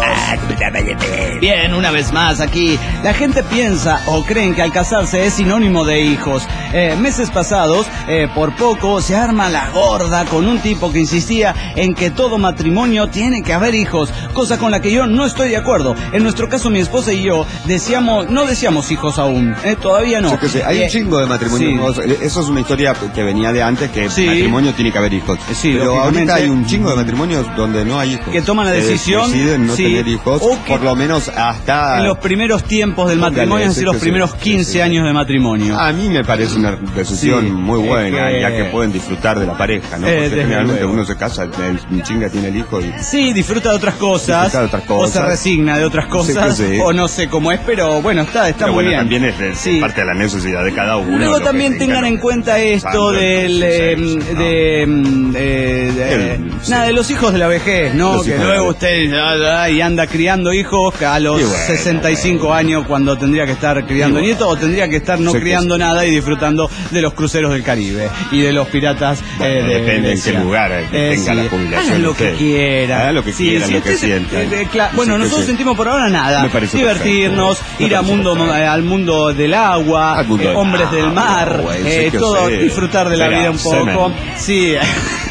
Bien, una vez más aquí. La gente piensa o creen que al casarse es sinónimo de hijos. Eh, meses pasados, eh, por poco, se arma la gorda con un tipo que insistía en que todo matrimonio tiene que haber hijos, cosa con la que yo no estoy de acuerdo. En nuestro caso, mi esposa y yo deseamos, no deseamos hijos aún, eh, todavía no. Yo qué sé, hay Eh, un chingo de matrimonios. sí. Eso es una historia que venía de antes, que Sí. matrimonio tiene que haber hijos. Sí, Pero lógicamente. ahorita hay un chingo de matrimonios donde no hay hijos. Que toman la decisión, deciden no sí. tener hijos, O que- por lo menos hasta... En los primeros tiempos del Póngale, matrimonio, es sí decir, los que sí, primeros sí, quince sí. años de matrimonio. A mí me parece una decisión Sí, muy es buena, que- ya que pueden disfrutar de la pareja, ¿no? Eh, Porque desde generalmente luego. uno se casa, el chinga tiene el hijo y... Sí, disfruta de otras cosas, Disfruta de otras o se cosas. resigna de otras cosas, Sí que sí. o no sé cómo es, pero bueno, está, está Pero muy bueno, bien. también es, es Sí. parte de la necesidad de cada uno. Luego lo que también tenga, tengan lo en que- cuenta esto Santo, del entonces, eh, ¿no? de, mm, eh, de- El- sí. nada de los hijos de la vejez, ¿no? Los Que hijos de luego la usted ah, ah, y anda criando hijos a los Y bueno, sesenta y cinco años cuando tendría que estar criando Y bueno. nietos o tendría que estar no Sí que criando sí. nada y disfrutando de los cruceros del Caribe y de los piratas. Bueno, eh, de depende en Grecia. qué lugar eh, que Eh, tenga sí. la jubilación. Hagan lo que usted. quieran. Hagan lo que Sí, quieran, sí, lo que usted- sientan. eh, eh, cla- bueno, Sí que nosotros sí. sentimos por ahora nada. Me parece Divertirnos, perfecto. ir Me a parece mundo, perfecto. eh, al mundo del agua, Al mundo eh, del hombres del agua, mar, güey, sí eh, que todo, sí. disfrutar de la Será vida un poco. semen. Sí.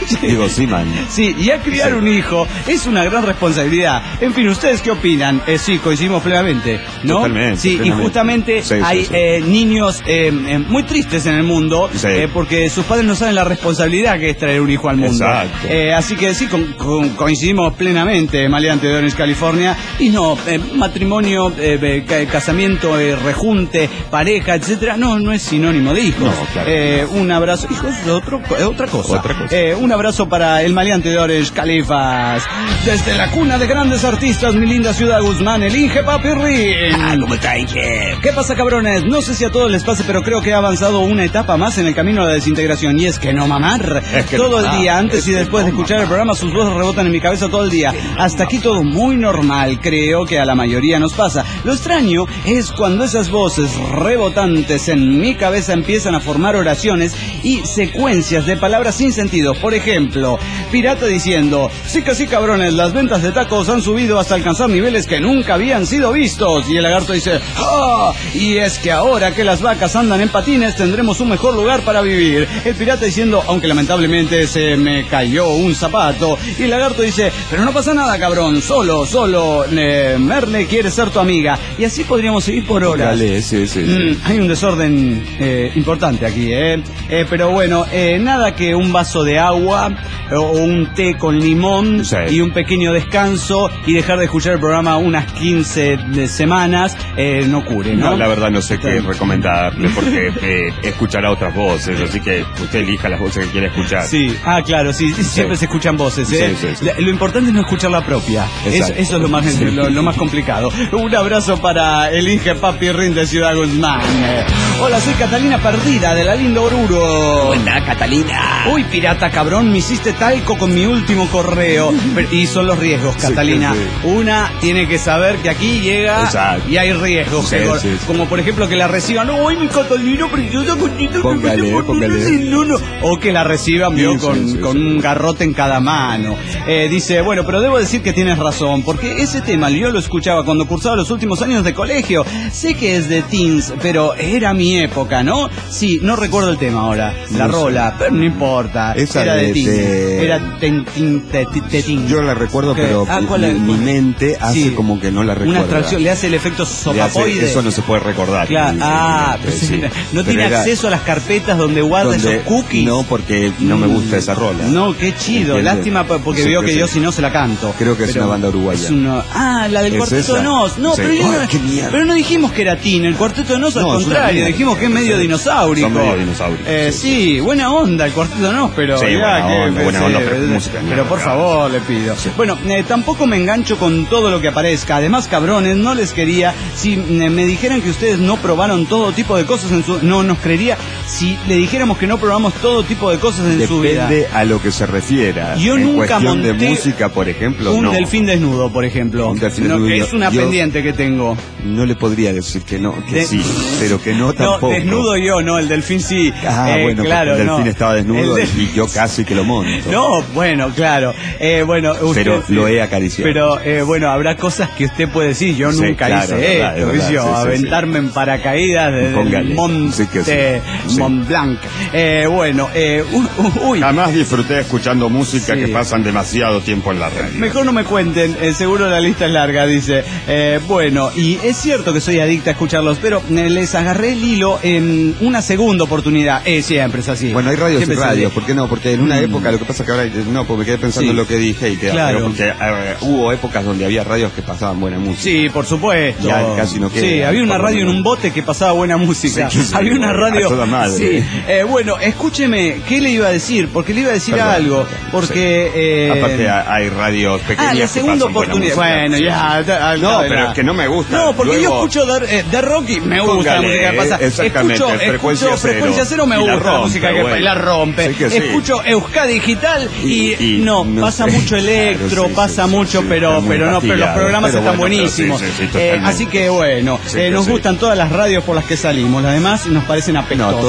Digo, sí, man. Sí, y a criar Sí. un hijo es una gran responsabilidad. En fin, ¿ustedes qué opinan? Eh, sí, coincidimos plenamente, ¿no? Totalmente, Sí, plenamente. y justamente Sí, sí, hay sí. eh, niños eh, eh, muy tristes en el mundo Sí. eh, porque sus padres no saben la responsabilidad que es traer un hijo al mundo. Exacto. Eh, así que sí, con- con- coincidimos plenamente, Maleante de Orange, California. Y no, eh, matrimonio, eh, eh, ca- casamiento, eh, rejunte, pareja, etcétera, no, no es sinónimo de hijos. No, claro. Eh, un abrazo, hijos es otro, es otra cosa. Otra cosa. Eh, un abrazo para el Maleante de Orange, Califas. Desde la cuna de grandes artistas, mi linda ciudad Guzmán, el Inge Papi Rin. Ah, ¿cómo está, Inge? ¿Qué pasa, cabrones? No sé si a todos les pase, pero creo que ha avanzado una etapa más en el camino a la desintegración. Y es que no mamar. Es que todo no el día, mamar, antes es y que después de no escuchar el mamar. programa, sus voces rebotan en mi cabeza todo el día. Hasta aquí todo muy normal, creo que a la mayoría nos pasa. Lo extraño es cuando esas voces rebotantes en mi cabeza empiezan a formar oraciones y secuencias de palabras sin sentido. Por ejemplo, Pirata diciendo, sí que sí, cabrones, las ventas de tacos han subido hasta alcanzar niveles que nunca habían sido vistos. Y el lagarto dice, ¡ah! Y es que ahora que las vacas andan en patines tendremos un mejor lugar para vivir. El pirata diciendo, aunque lamentablemente se me cayó un zapato. Y el lagarto dice, pero no pasa nada, cabrón, solo, solo, eh, Merle quiere ser tu amiga. Y así podríamos seguir por horas. Dale, sí, sí. Mm, hay un desorden eh, importante aquí, ¿eh? Eh, pero bueno, eh, nada que un vaso de agua eh, o un té con limón Sí. y un pequeño descanso y dejar de escuchar el programa unas quince de semanas eh, no cure, ¿no? No, la verdad no sé qué recomendarle porque eh, escuchará otras voces, así que usted elija las voces que quiere escuchar. Sí, ah, claro, sí, siempre se escuchan voces, ¿eh? Sí, sí, sí. La- Lo importante es no escuchar la propia. Eso, Exacto. eso es lo más, Sí. lo, lo más complicado. Un abrazo para el Inge Papi Rin de Ciudad Guzmán. Eh, Hola, soy Catalina Perdida de la linda Oruro. ¿Cómo anda, Catalina? Uy, pirata cabrón, me hiciste talco con mi último correo. Pero- y son los riesgos, Sí, Catalina. sí. Una tiene que saber que aquí llega Exacto. y hay riesgos. Sí, que cor- sí, sí. Como por ejemplo que la reciban. ¡Ay, mi Catalina preciosa, cosita! que Póngale, me te pones póngale. en uno! O que la reciban, vio, Sí, sí, con, sí, con sí. un garrote en cada mano. Eh, dice, bueno, pero debo decir que tienes razón, porque ese tema yo lo escuchaba cuando cursaba los últimos años de colegio. Sé que es de teens, pero era mi época, ¿no? Sí, no recuerdo el tema ahora, la No sé. rola, pero no importa. Esa era de, de- teens. de- Era ten, tin, te, te- te- teen. Yo la recuerdo, ¿Qué? pero Ah, ¿cuál mi, es? mi mente hace Sí. como que no la recuerda. Una abstracción, le hace el efecto Le hace- sopapoide. eso no se puede recordar. Claro. Sí, Ah, sí, pues, sí. no Pero tiene era acceso a las carpetas donde guarda donde- esos cookies. No, porque no me gusta esa rola. No, qué chido. ¿Entiendes? Lástima pa- porque Sí, veo creo que que yo sí. si no se la canto. Creo que es Pero una banda uruguaya. es una- Ah, la del ¿Es Cuarteto esa? de Nos. No, Sí. pero, yo Ay, no- qué mierda. pero no dijimos que era teen. El Cuarteto de Nos al No, es una contrario. mierda. Dijimos que es medio Sí. dinosaurico. Son medio dinosaurios, Eh, sí, sí, buena onda el Cuarteto de Nos, pero Sí, ya buena que- onda, buena sí, onda, pero eh, música, pero no, por claro. favor, le pido. Bueno, eh, tampoco me engancho con todo lo que aparezca. Además, cabrones, no les quería. Si eh, me dijeran que ustedes no probaron todo tipo de cosas en su... No nos creería si le dijéramos que no probamos todo tipo de cosas en su vida. Depende a lo que se refiera. Yo en nunca cuestión de monté música, por ejemplo, Un no. delfín desnudo, por ejemplo. Un delfín No, que desnudo. es una Yo- pendiente que tengo. No le podría decir que no, que De- sí, pero que no No, tampoco. desnudo yo, no, el delfín sí. Ah, Eh, bueno, claro, porque el delfín no. estaba desnudo El de- y yo casi que lo monto. No, bueno, claro. Eh, bueno, usted, Pero lo he acariciado. Pero eh, bueno, habrá cosas que usted puede decir. Yo Sí, nunca claro, hice es verdad, esto, es ¿qué verdad, sé yo? sí, sí, aventarme en paracaídas desde el Póngale. Monte Sí que sí, sí. Mont Blanc. Eh, bueno, eh, u- u- uy. Jamás disfruté escuchando música Sí. que pasan demasiado tiempo en la radio. Mejor no me cuenten, eh, seguro la lista es larga, dice. Eh, bueno, y es cierto que soy adicta a escucharlos, pero eh, les agarré el hilo en una segunda oportunidad. Eh, siempre es así. Bueno, hay radios y Siempre es así. radios, ¿por qué no? Porque en una Mm. época, lo que pasa que ahora, no, porque me quedé pensando Sí. en lo que dije y quedé, Claro. pero porque eh, hubo épocas donde había radios que pasaban buena música. Sí, por supuesto. Ya casi no queda. Sí, había una Por lo radio en menos. un bote que pasaba buena música. Sí, sí, había una bueno, radio. a toda madre. Sí. Eh, bueno, escúcheme, ¿qué le iba a decir? Porque le iba a decir Perdón, algo. sí. Porque. eh, Aparte ha- hay radios pequeñas Ah, la que segunda pasan buena oportunidad. música. Bueno, Sí, ya. sí. ta- No, ta- pero la- es que no me gusta. No, porque yo Luego- escucho de, eh, de rock y me gusta Póngale, la música que pasa. exactamente, Escucho, frecuencia escucho cero. frecuencia cero, me Y la gusta la, rompe, música que bueno. la rompe. Sí que sí. Escucho Euskadi Digital y, Y- y no, no pasa sé. mucho electro, Claro, sí, pasa sí, sí, mucho, sí, pero, está muy pero no, pero los empastillado. programas Pero están bueno, pero sí, buenísimos. sí, sí, Eh, totalmente. así que bueno, Sí eh, que nos sí. gustan todas las radios por las que salimos. Además, nos parecen apestosas. No,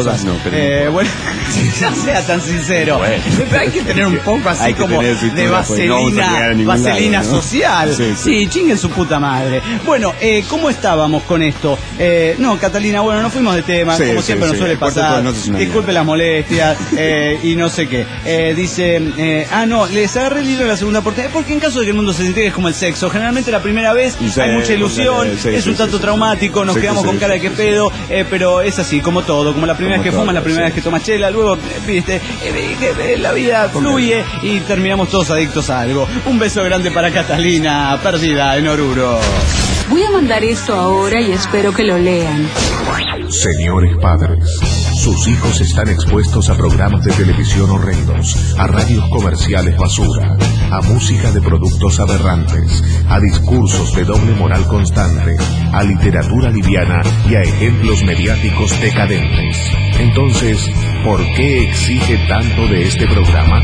Todas no, pero eh, no. Bueno, no sea tan sincero. Bueno. Hay que tener un poco así Hay que como tener cintura, de pues, no vamos a vaselina, llegar a ningún vaselina lado, ¿no? social. Sí, Sí, sí. chinguen su puta madre. Bueno, eh, ¿cómo estábamos con esto? Eh, no, Catalina, bueno, nos fuimos de tema, Sí, como sí, siempre sí. nos suele Corte pasar. todo, no seas una Disculpe mierda. las molestias eh, y no sé qué. Eh, dice, eh, ah, no, les agarré el hilo en la segunda oportunidad, porque en caso de que el mundo se integre es como el sexo. Generalmente la primera vez Sí, hay mucha ilusión, sí, es sí, un sí, tanto sí, traumático, nos sí, quedamos sí, con sí, cara de sí, que sí. pedo, eh, pero es así, como todo, como la primera Como vez que todo, fumas, la primera sí. vez que tomas chela, luego, eh, viste, eh, eh, la vida fluye y terminamos todos adictos a algo. Un beso grande para Catalina, perdida en Oruro. Voy a mandar esto ahora y espero que lo lean. Señores padres, sus hijos están expuestos a programas de televisión horrendos, a radios comerciales basura, a música de productos aberrantes, a discursos de doble moral constante, a literatura liviana y a ejemplos mediáticos decadentes. Entonces, ¿por qué exige tanto de este programa?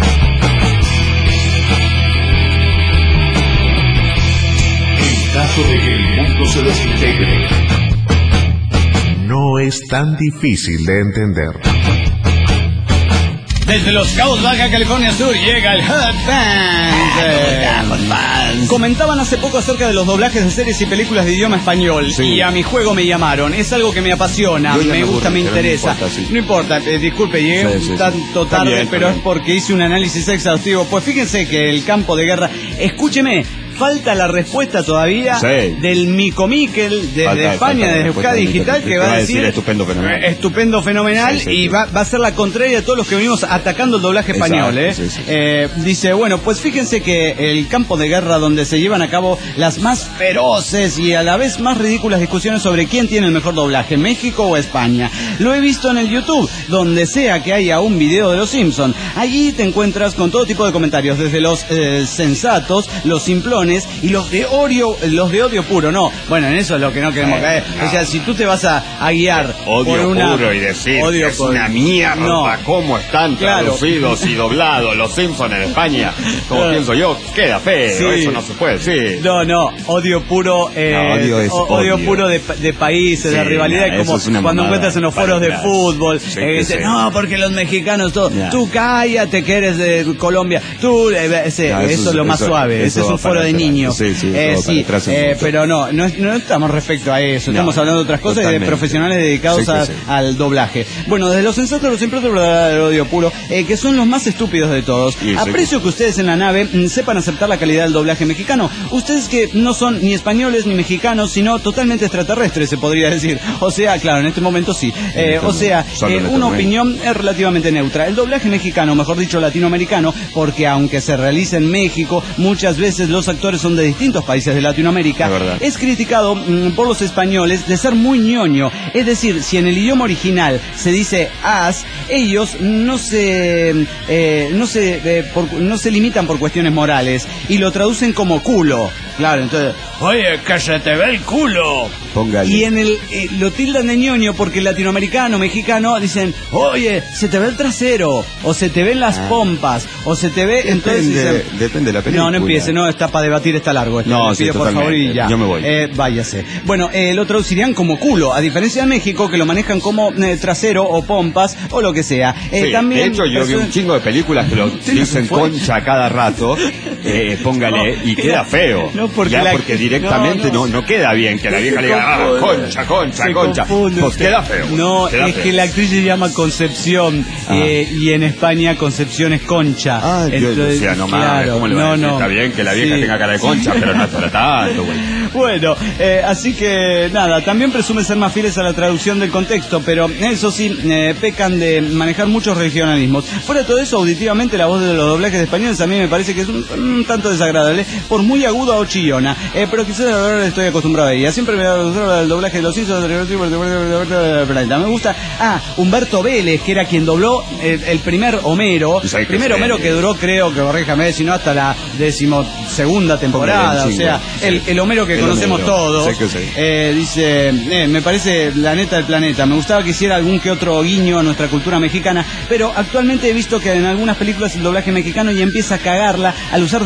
En caso de que el mundo se desintegre, no es tan difícil de entender. Desde Los Cabos, Baja California Sur, llega el Hot Band. Comentaban hace poco acerca de los doblajes de series y películas de idioma español. Sí. Y a mi juego me llamaron. Es algo que me apasiona, Yo ya me me gusta, aburrí, me pero no interesa. importa, sí. No importa, eh, disculpe, llegué Sí, un sí, sí. tanto Está tarde, bien, pero está es porque hice un análisis exhaustivo. Pues fíjense que el campo de guerra, escúcheme, falta la respuesta todavía Sí. del Mico Miquel desde Falta- España, falta la desde respuesta Euskadi del Mico Digital, Miquel, que va a decir estupendo fenomenal. eh, estupendo fenomenal Sí, sí, y sí. va, va a ser la contraria de todos los que venimos atacando el doblaje Exacto, español. ¿eh? sí, sí, sí. Eh, dice, bueno, pues fíjense que el campo de guerra donde se llevan a cabo las más feroces y a la vez más ridículas discusiones sobre quién tiene el mejor doblaje, México o España. Lo he visto en el YouTube, donde sea que haya un video de los Simpson. Allí te encuentras con todo tipo de comentarios, desde los eh, sensatos, los simplones y los de odio, los de odio puro. No, bueno, en eso es lo que no queremos Eh, caer. no. O sea, si tú te vas a, a guiar Odio por una puro y decir odio que es por- una mierda No. cómo están Claro. traducidos y doblados los Simpsons en España, como Claro. pienso yo, queda feo, Sí. eso no se puede decir. No, no, odio puro, eh, No, odio es o- odio, odio. puro de, de países, de Sí, rivalidad, nah, como eso es una cuando mamada encuentras en los para foros de atrás. fútbol, Sí, eh, que dicen, sí. no, porque los mexicanos, todo, Nah. tú cállate que eres de Colombia, tú, eh, ese, Nah, eso eso, es- es lo más eso- suave, eso ese es va un foro para de atrás. niños. Sí, sí, eso Eh, va para sí, atrás un eh, montón. pero no, no, es- no estamos respecto a eso, No, estamos hablando de otras cosas y de totalmente. profesionales dedicados Sí que a- sí. al doblaje. Bueno, desde los sensatos, los simplones, el odio puro, eh, que son los más estúpidos de todos. Y sí que- Aprecio que ustedes en la nave mm, sepan aceptar la calidad del doblaje mexicano. Ustedes que no son ni españoles ni mexicanos, sino totalmente extraterrestres, se podría decir. O sea, claro, en este momento sí. Eh, este o sea, momento, solo eh, en este una momento. opinión es relativamente neutra. El doblaje mexicano, mejor dicho latinoamericano, porque aunque se realiza en México, muchas veces los actores son de distintos países de Latinoamérica, Es verdad. es criticado mm, por los españoles de ser muy ñoño. Es decir, si en el idioma original se dice as, ellos no se eh, no se eh, por- no se limitan por cuestiones morales y lo traducen como culo. Claro, entonces, oye, que se te ve el culo. Póngale. Y en el eh, lo tildan de ñoño porque el latinoamericano, mexicano dicen, oye, se te ve el trasero, o se te ven las Ah. pompas, o se te ve, entonces Depende, dicen, depende de la película. no, no empiece, no, está para debatir, está largo. Este, No, le sí, pido por favor y totalmente. ya. Yo me voy. Eh, váyase. Bueno, eh, lo traducirían como culo, a diferencia de México, que lo manejan como eh, trasero o pompas o lo que sea. Eh, Sí, también, de hecho, yo vi un chingo de películas que lo dicen fue? concha a cada rato, eh, póngale, y No, queda feo. no, porque ya la- porque directamente no, no, no. no, queda bien que la vieja Se le diga, ah, confunde. concha, concha, Se concha. confunde Pues usted. queda feo. No, queda es feo. que la actriz se llama Concepción Ah. eh, y en España Concepción es concha. Ah, yo Entonces, decía, no mames, claro, ¿cómo le va a no, decir? no. Está bien que la vieja Sí. tenga cara de concha, pero no es para tanto, güey. Bueno, eh, así que nada, también presumen ser más fieles a la traducción del contexto, pero eso sí, eh, pecan de manejar muchos regionalismos. Fuera de todo eso, auditivamente la voz de los doblajes españoles a mí me parece que es un, un tanto desagradable, por muy aguda o chillona, eh, pero quizás ahora estoy acostumbrado a ella. Siempre me da el doblaje de los Simpsons, me gusta. Ah, Humberto Vélez, que era quien dobló el, el primer Homero, Sí, el que primer sí. Homero que duró, creo que corríjame, si no hasta la decimosegunda temporada, o Chingo, sea, el, sí. el Homero que El conocemos Homero, todos. sí que sí. Eh, dice, eh, me parece la neta del planeta. Me gustaba que hiciera algún que otro guiño a nuestra cultura mexicana, pero actualmente he visto que en algunas películas el doblaje mexicano ya empieza a cagarla al usar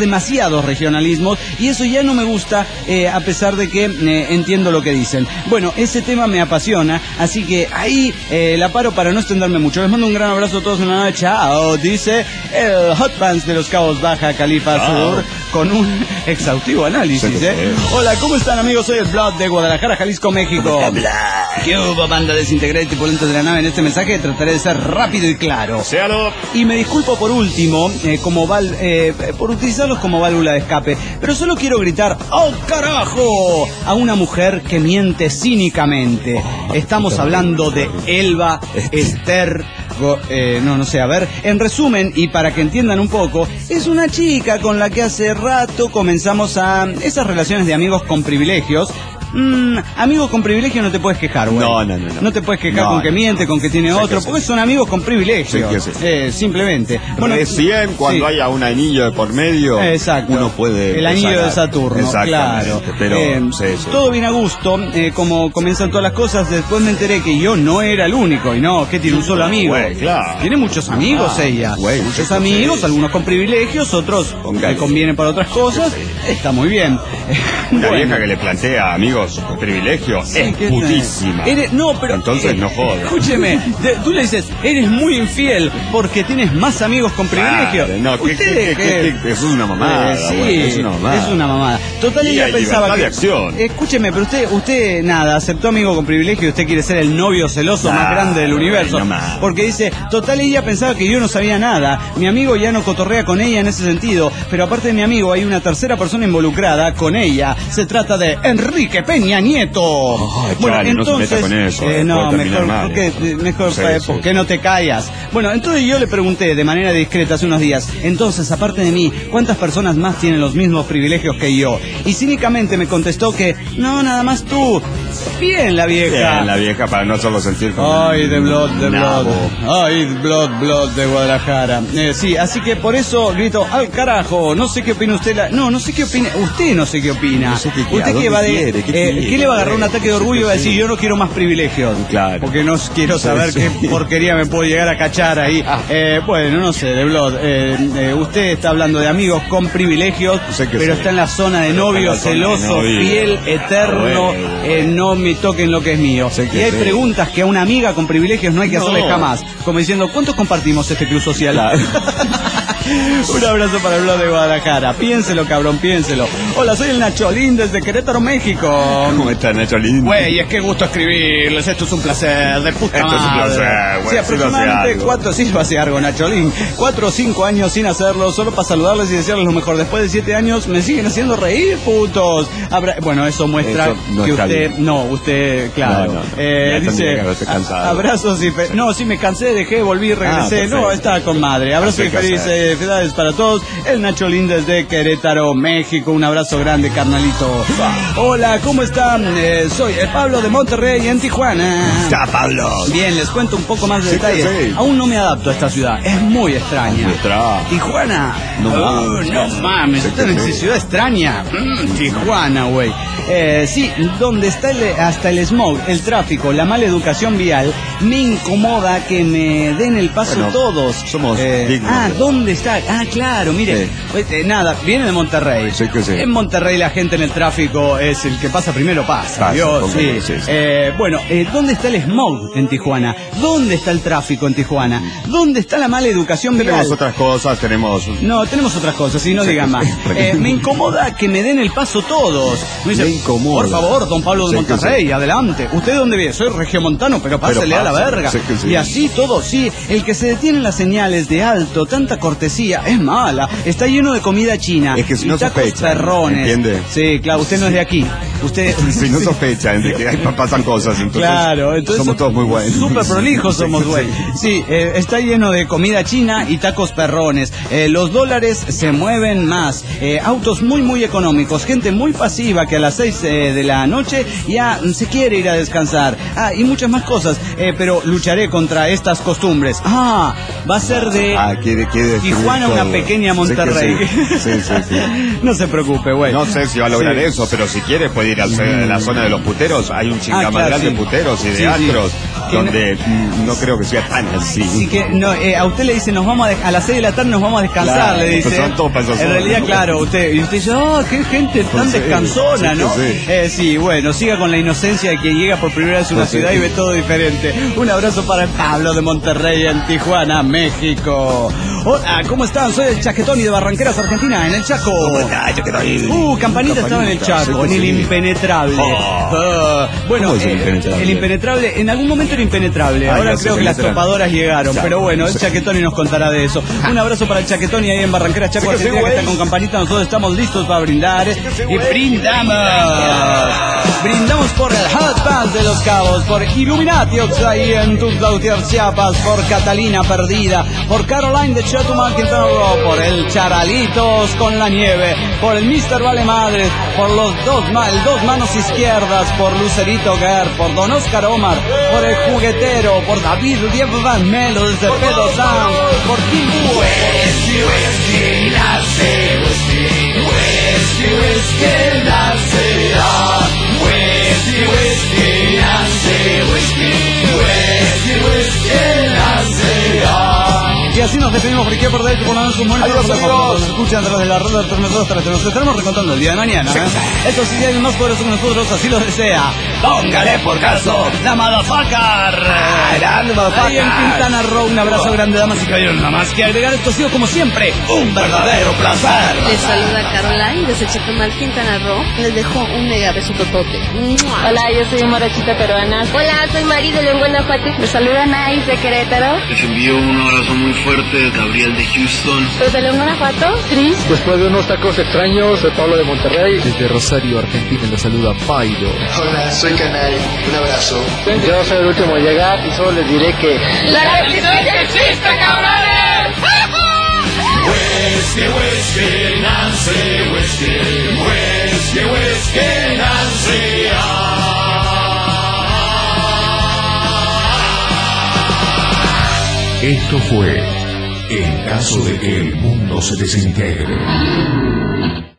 demasiados regionalismos y eso ya no me gusta, eh, a pesar de que eh, entiendo lo que dicen. Bueno, ese tema me apasiona, así que ahí eh, la paro para no extenderme mucho. Les mando un gran abrazo a todos, una noche. Chao, dice el Hot Pants de los Cabos Baja Califa Sur, con un exhaustivo análisis. Sí, ¿eh? sí. Hola, ¿cómo están, amigos? Soy el Blood de Guadalajara, Jalisco, México. ¿Qué hubo, banda desintegrada y tripulantes de la nave? En este mensaje trataré de ser rápido y claro. Séalo. Y me disculpo por último, eh, como val, eh, por utilizarlos como válvula de escape, pero solo quiero gritar ¡oh, carajo! A una mujer que miente cínicamente. Estamos hablando de Elba Esther. Eh, no, no sé, a ver, en resumen, y para que entiendan un poco, es una chica con la que hace rato comenzamos a esas relaciones de amigos con privilegios. Mm, amigo con privilegio no te puedes quejar, güey. No, no, no, no. No te puedes quejar No, con que no. miente, con que tiene Sí, otro, que sí. porque son amigos con privilegio. Sí, que sí. Eh, simplemente. Bueno, Recién cuando sí. haya un anillo de por medio, Exacto. uno puede... El anillo sacar. de Saturno, Exactamente, claro. Pero, Eh, sí, sí. Todo bien a gusto, eh, como comienzan todas las cosas. Después me enteré que yo no era el único, y no, que tiene un solo amigo. Güey, claro. Tiene muchos amigos Ah, ella. güey, muchos sí, amigos, sí. algunos con privilegios, otros Con que ganas. convienen para otras cosas. Está muy bien. Una Bueno. vieja que le plantea amigos con privilegio Sí, es ¿qué putísima. Eres- no, pero... Entonces eh, no jodas. Escúcheme, de- tú le dices, eres muy infiel porque tienes más amigos con privilegio. Claro, no, ¿qué- Ustedes, qué- qué- qué- eso es una mamada, Eh, sí, güey, es una mamada. es una mamada. Total, Y ella hay pensaba libertad que... de acción. Escúcheme, pero usted, usted, nada, aceptó amigo con privilegio y usted quiere ser el novio celoso Nah, más grande del güey, universo. no más. Porque dice, total, ella pensaba que yo no sabía nada. Mi amigo ya no cotorrea con ella en ese sentido. Pero aparte de mi amigo, hay una tercera persona involucrada con ella. Se trata de Enrique Peña Nieto. Ay, Charlie, no se meta con eso, eh, no, puede terminar mejor, mal. porque, eh, mejor Sí, eh, sí, ¿por sí. qué no te callas? Bueno, entonces yo le pregunté de manera discreta hace unos días, entonces, aparte de mí, ¿cuántas personas más tienen los mismos privilegios que yo? Y cínicamente me contestó que, no, nada más tú. Bien, la vieja. Bien, la vieja para no hacerlo sentir como Ay, de Blood, de Blood. nabo. Ay, Blood, Blood de Guadalajara. Eh, sí, así que por eso grito, al carajo. No sé qué opina usted. La... No, no sé qué opina. Usted no sé qué opina. No sé qué- ¿Usted ¿a qué dónde va de. quiere? ¿Qué eh, quiere? ¿Qué le va a agarrar un ataque de orgullo y va a decir, Sí. yo no quiero más privilegios? Claro. Porque no quiero saber Sí, qué sí. porquería me puedo llegar a cachar ahí. Eh, bueno, no sé, de Blood. Eh, eh, usted está hablando de amigos con privilegios, Sé que pero sí. está en la zona de Pero novio, está en la zona de celoso, novio. fiel, eterno. Ah, bueno. eh, no me toquen lo que es mío. Sé que Y hay sí. preguntas que a una amiga con privilegios no hay que No. hacerle jamás. Como diciendo, ¿cuántos compartimos este club social? Un abrazo para el Blog de Guadalajara. Piénselo, cabrón, piénselo. Hola, soy el Nacholín desde Querétaro, México. ¿Cómo está Nacho lindo? Güey, es que gusto escribirles, esto es un placer, de puta Esto es un madre. placer, güey, Sí, sí aproximadamente lo hace algo. cuatro, sí lo hace algo, Nacholín. Cuatro o cinco años sin hacerlo, solo para saludarles y desearles lo mejor. Después de siete años me siguen haciendo reír, putos. Abra- bueno, eso muestra Eso no que está usted, bien. no, usted, claro. No, no, no. Eh, Ya tendría dice, que haberse cansado. a- abrazos y fe- no, sí me cansé, dejé, volví, regresé. perfecto. no, estaba con madre. Abrazos y Así que felices hacer. felicidades para todos. El Nacholín desde Querétaro, México. Un abrazo grande, carnalito. Hola, ¿cómo están? Eh, soy el Pablo de Monterrey en Tijuana. Ya, Pablo. Bien, les cuento un poco más de Sí, detalles. sí. Aún no me adapto a esta ciudad, es muy extraña. Muy extraña. Tijuana. No Oh, mames. no mames, Sí, esta sí, es sí. ciudad extraña. Mm, Tijuana, güey. Eh, sí, donde está el- hasta el smog, el tráfico, la mala educación vial, me incomoda que me den el paso Bueno, todos. somos dignos Ah, de- ¿dónde está? Ah, claro, mire. Sí. Pues, eh, nada, viene de Monterrey. Sí que sí. En Monterrey la gente en el tráfico es el que pasa primero pasa. Pasa, Dios, ok, sí. sí, sí. Eh, bueno, eh, ¿dónde está el smog en Tijuana? ¿Dónde está el tráfico en Tijuana? ¿Dónde está la mala educación vial? Tenemos otras cosas, tenemos... No, tenemos otras cosas, y no digan más. Eh, me incomoda que me den el paso todos. Me dice, Me incomoda. por favor, don Pablo de Sí, que Monterrey, sí. adelante. ¿Usted dónde vive? Soy regiomontano, pero pásele a la pasa, verga. sí que sí. Y así todo, sí. El que se detiene en las señales de alto, tanta cortesía, es mala. Está lleno de comida china. Es que si y no tacos sospechan, perrones. ¿entiende? Sí, claro, usted no es de aquí. Usted... Si no sospechan de que ahí pasan cosas, entonces, Claro, entonces somos todos muy buenos. Súper prolijos Sí, somos, sí. güey. Sí, eh, está lleno de comida china y tacos perrones. Eh, los dólares se mueven más. Eh, autos muy, muy económicos. Gente muy pasiva que a las seis eh, de la noche ya mm, se quiere ir a descansar. Ah, y muchas más cosas. Eh, pero lucharé contra estas costumbres. Ah, va a ser de Ah, quiere, quiere Tijuana describir una todo. pequeña Sí que Monterrey. Sí, sí, sí. sí. No se preocupe, güey. No sé si va a lograr Sí. eso, pero si quiere puede ir a la zona de los puteros. Hay un Ah, chingamadral claro, de sí. puteros y de Sí, sí. antros. donde no, no creo que sea tan así. Sí que no, eh, a usted le dice, nos vamos a, de- a las seis de la tarde nos vamos a descansar, Claro, le dice. pues son todos payasos, en realidad, ¿no? claro, usted, y usted dice, oh, qué gente tan Pues sí, descansona, sí, ¿no? sí. Eh, sí, bueno, siga con la inocencia de quien llega por primera vez a una Pues sí. ciudad y ve todo diferente. Un abrazo para el Pablo de Monterrey, en Tijuana, México. Hola, ¿cómo están? Soy el Chaquetoni de Barranqueras, Argentina, en el Chaco. ¿Cómo está? Yo quiero ir. Uh, Campanita estaba en el Campanita, Chaco, sí, en el sí. Impenetrable. Oh. Ah, bueno, ¿Cómo es el eh, Impenetrable? el Impenetrable, en algún momento era impenetrable. Ah, Ahora ya sé, creo que las Impenetrable. topadoras llegaron. Ya. Pero bueno, el Chaquetoni nos contará de eso. Un abrazo para el Chaquetoni ahí en Barranqueras, Chaco, Sí que sí, Argentina, que güey. está con Campanita. Nosotros estamos listos para brindar. Y brindamos. Brindamos por el Hot Pass de Los Cabos, por Illuminati ahí en Tuxtlautier, Chiapas, por Catalina Perdida, por Caroline de Chetumal, Quintana Roo, por el Charalitos con la nieve, por el mister Vale Madres, por los dos, ma- el dos manos izquierdas, por Lucerito Guerr, por Don Oscar Omar, por el juguetero, por David Diego Van Melo desde Pedo Sound, por Kim Y así nos despedimos por aquí por derecho por un buen Adiós, amigos. nos escuchan a través de la red alternativa. Nos estaremos recontando el día de mañana. ¿eh? Eso sí, hay más poderoso que nosotros, así lo desea. Póngale por caso la motherfucker. Grande, motherfucker. Ahí en Quintana Roo, un abrazo grande, damas y caballeros. Nada más que agregar, esto ha sido como siempre un verdadero placer. Les saluda Caroline desde Chetumal, Quintana Roo. Les dejo un mega beso totote. Hola, yo soy Morachita Peruana. Hola, soy Mari de León, Guanajuato. Me saluda Nais de Querétaro. Les envío un abrazo muy fuerte, Gabriel de Houston. Desde León, Guanajuato, Cris. Después de unos tacos extraños, soy Pablo de Monterrey. Desde Rosario, Argentina, le saluda Pairo. Hola, soy Canal. Un abrazo. Yo soy el último en llegar y solo les diré que... ¡La resistencia existe, cabrones! Whisky, whisky, Nancy, whisky, whisky, whisky, Nancy. Esto fue En caso de que el mundo se desintegre.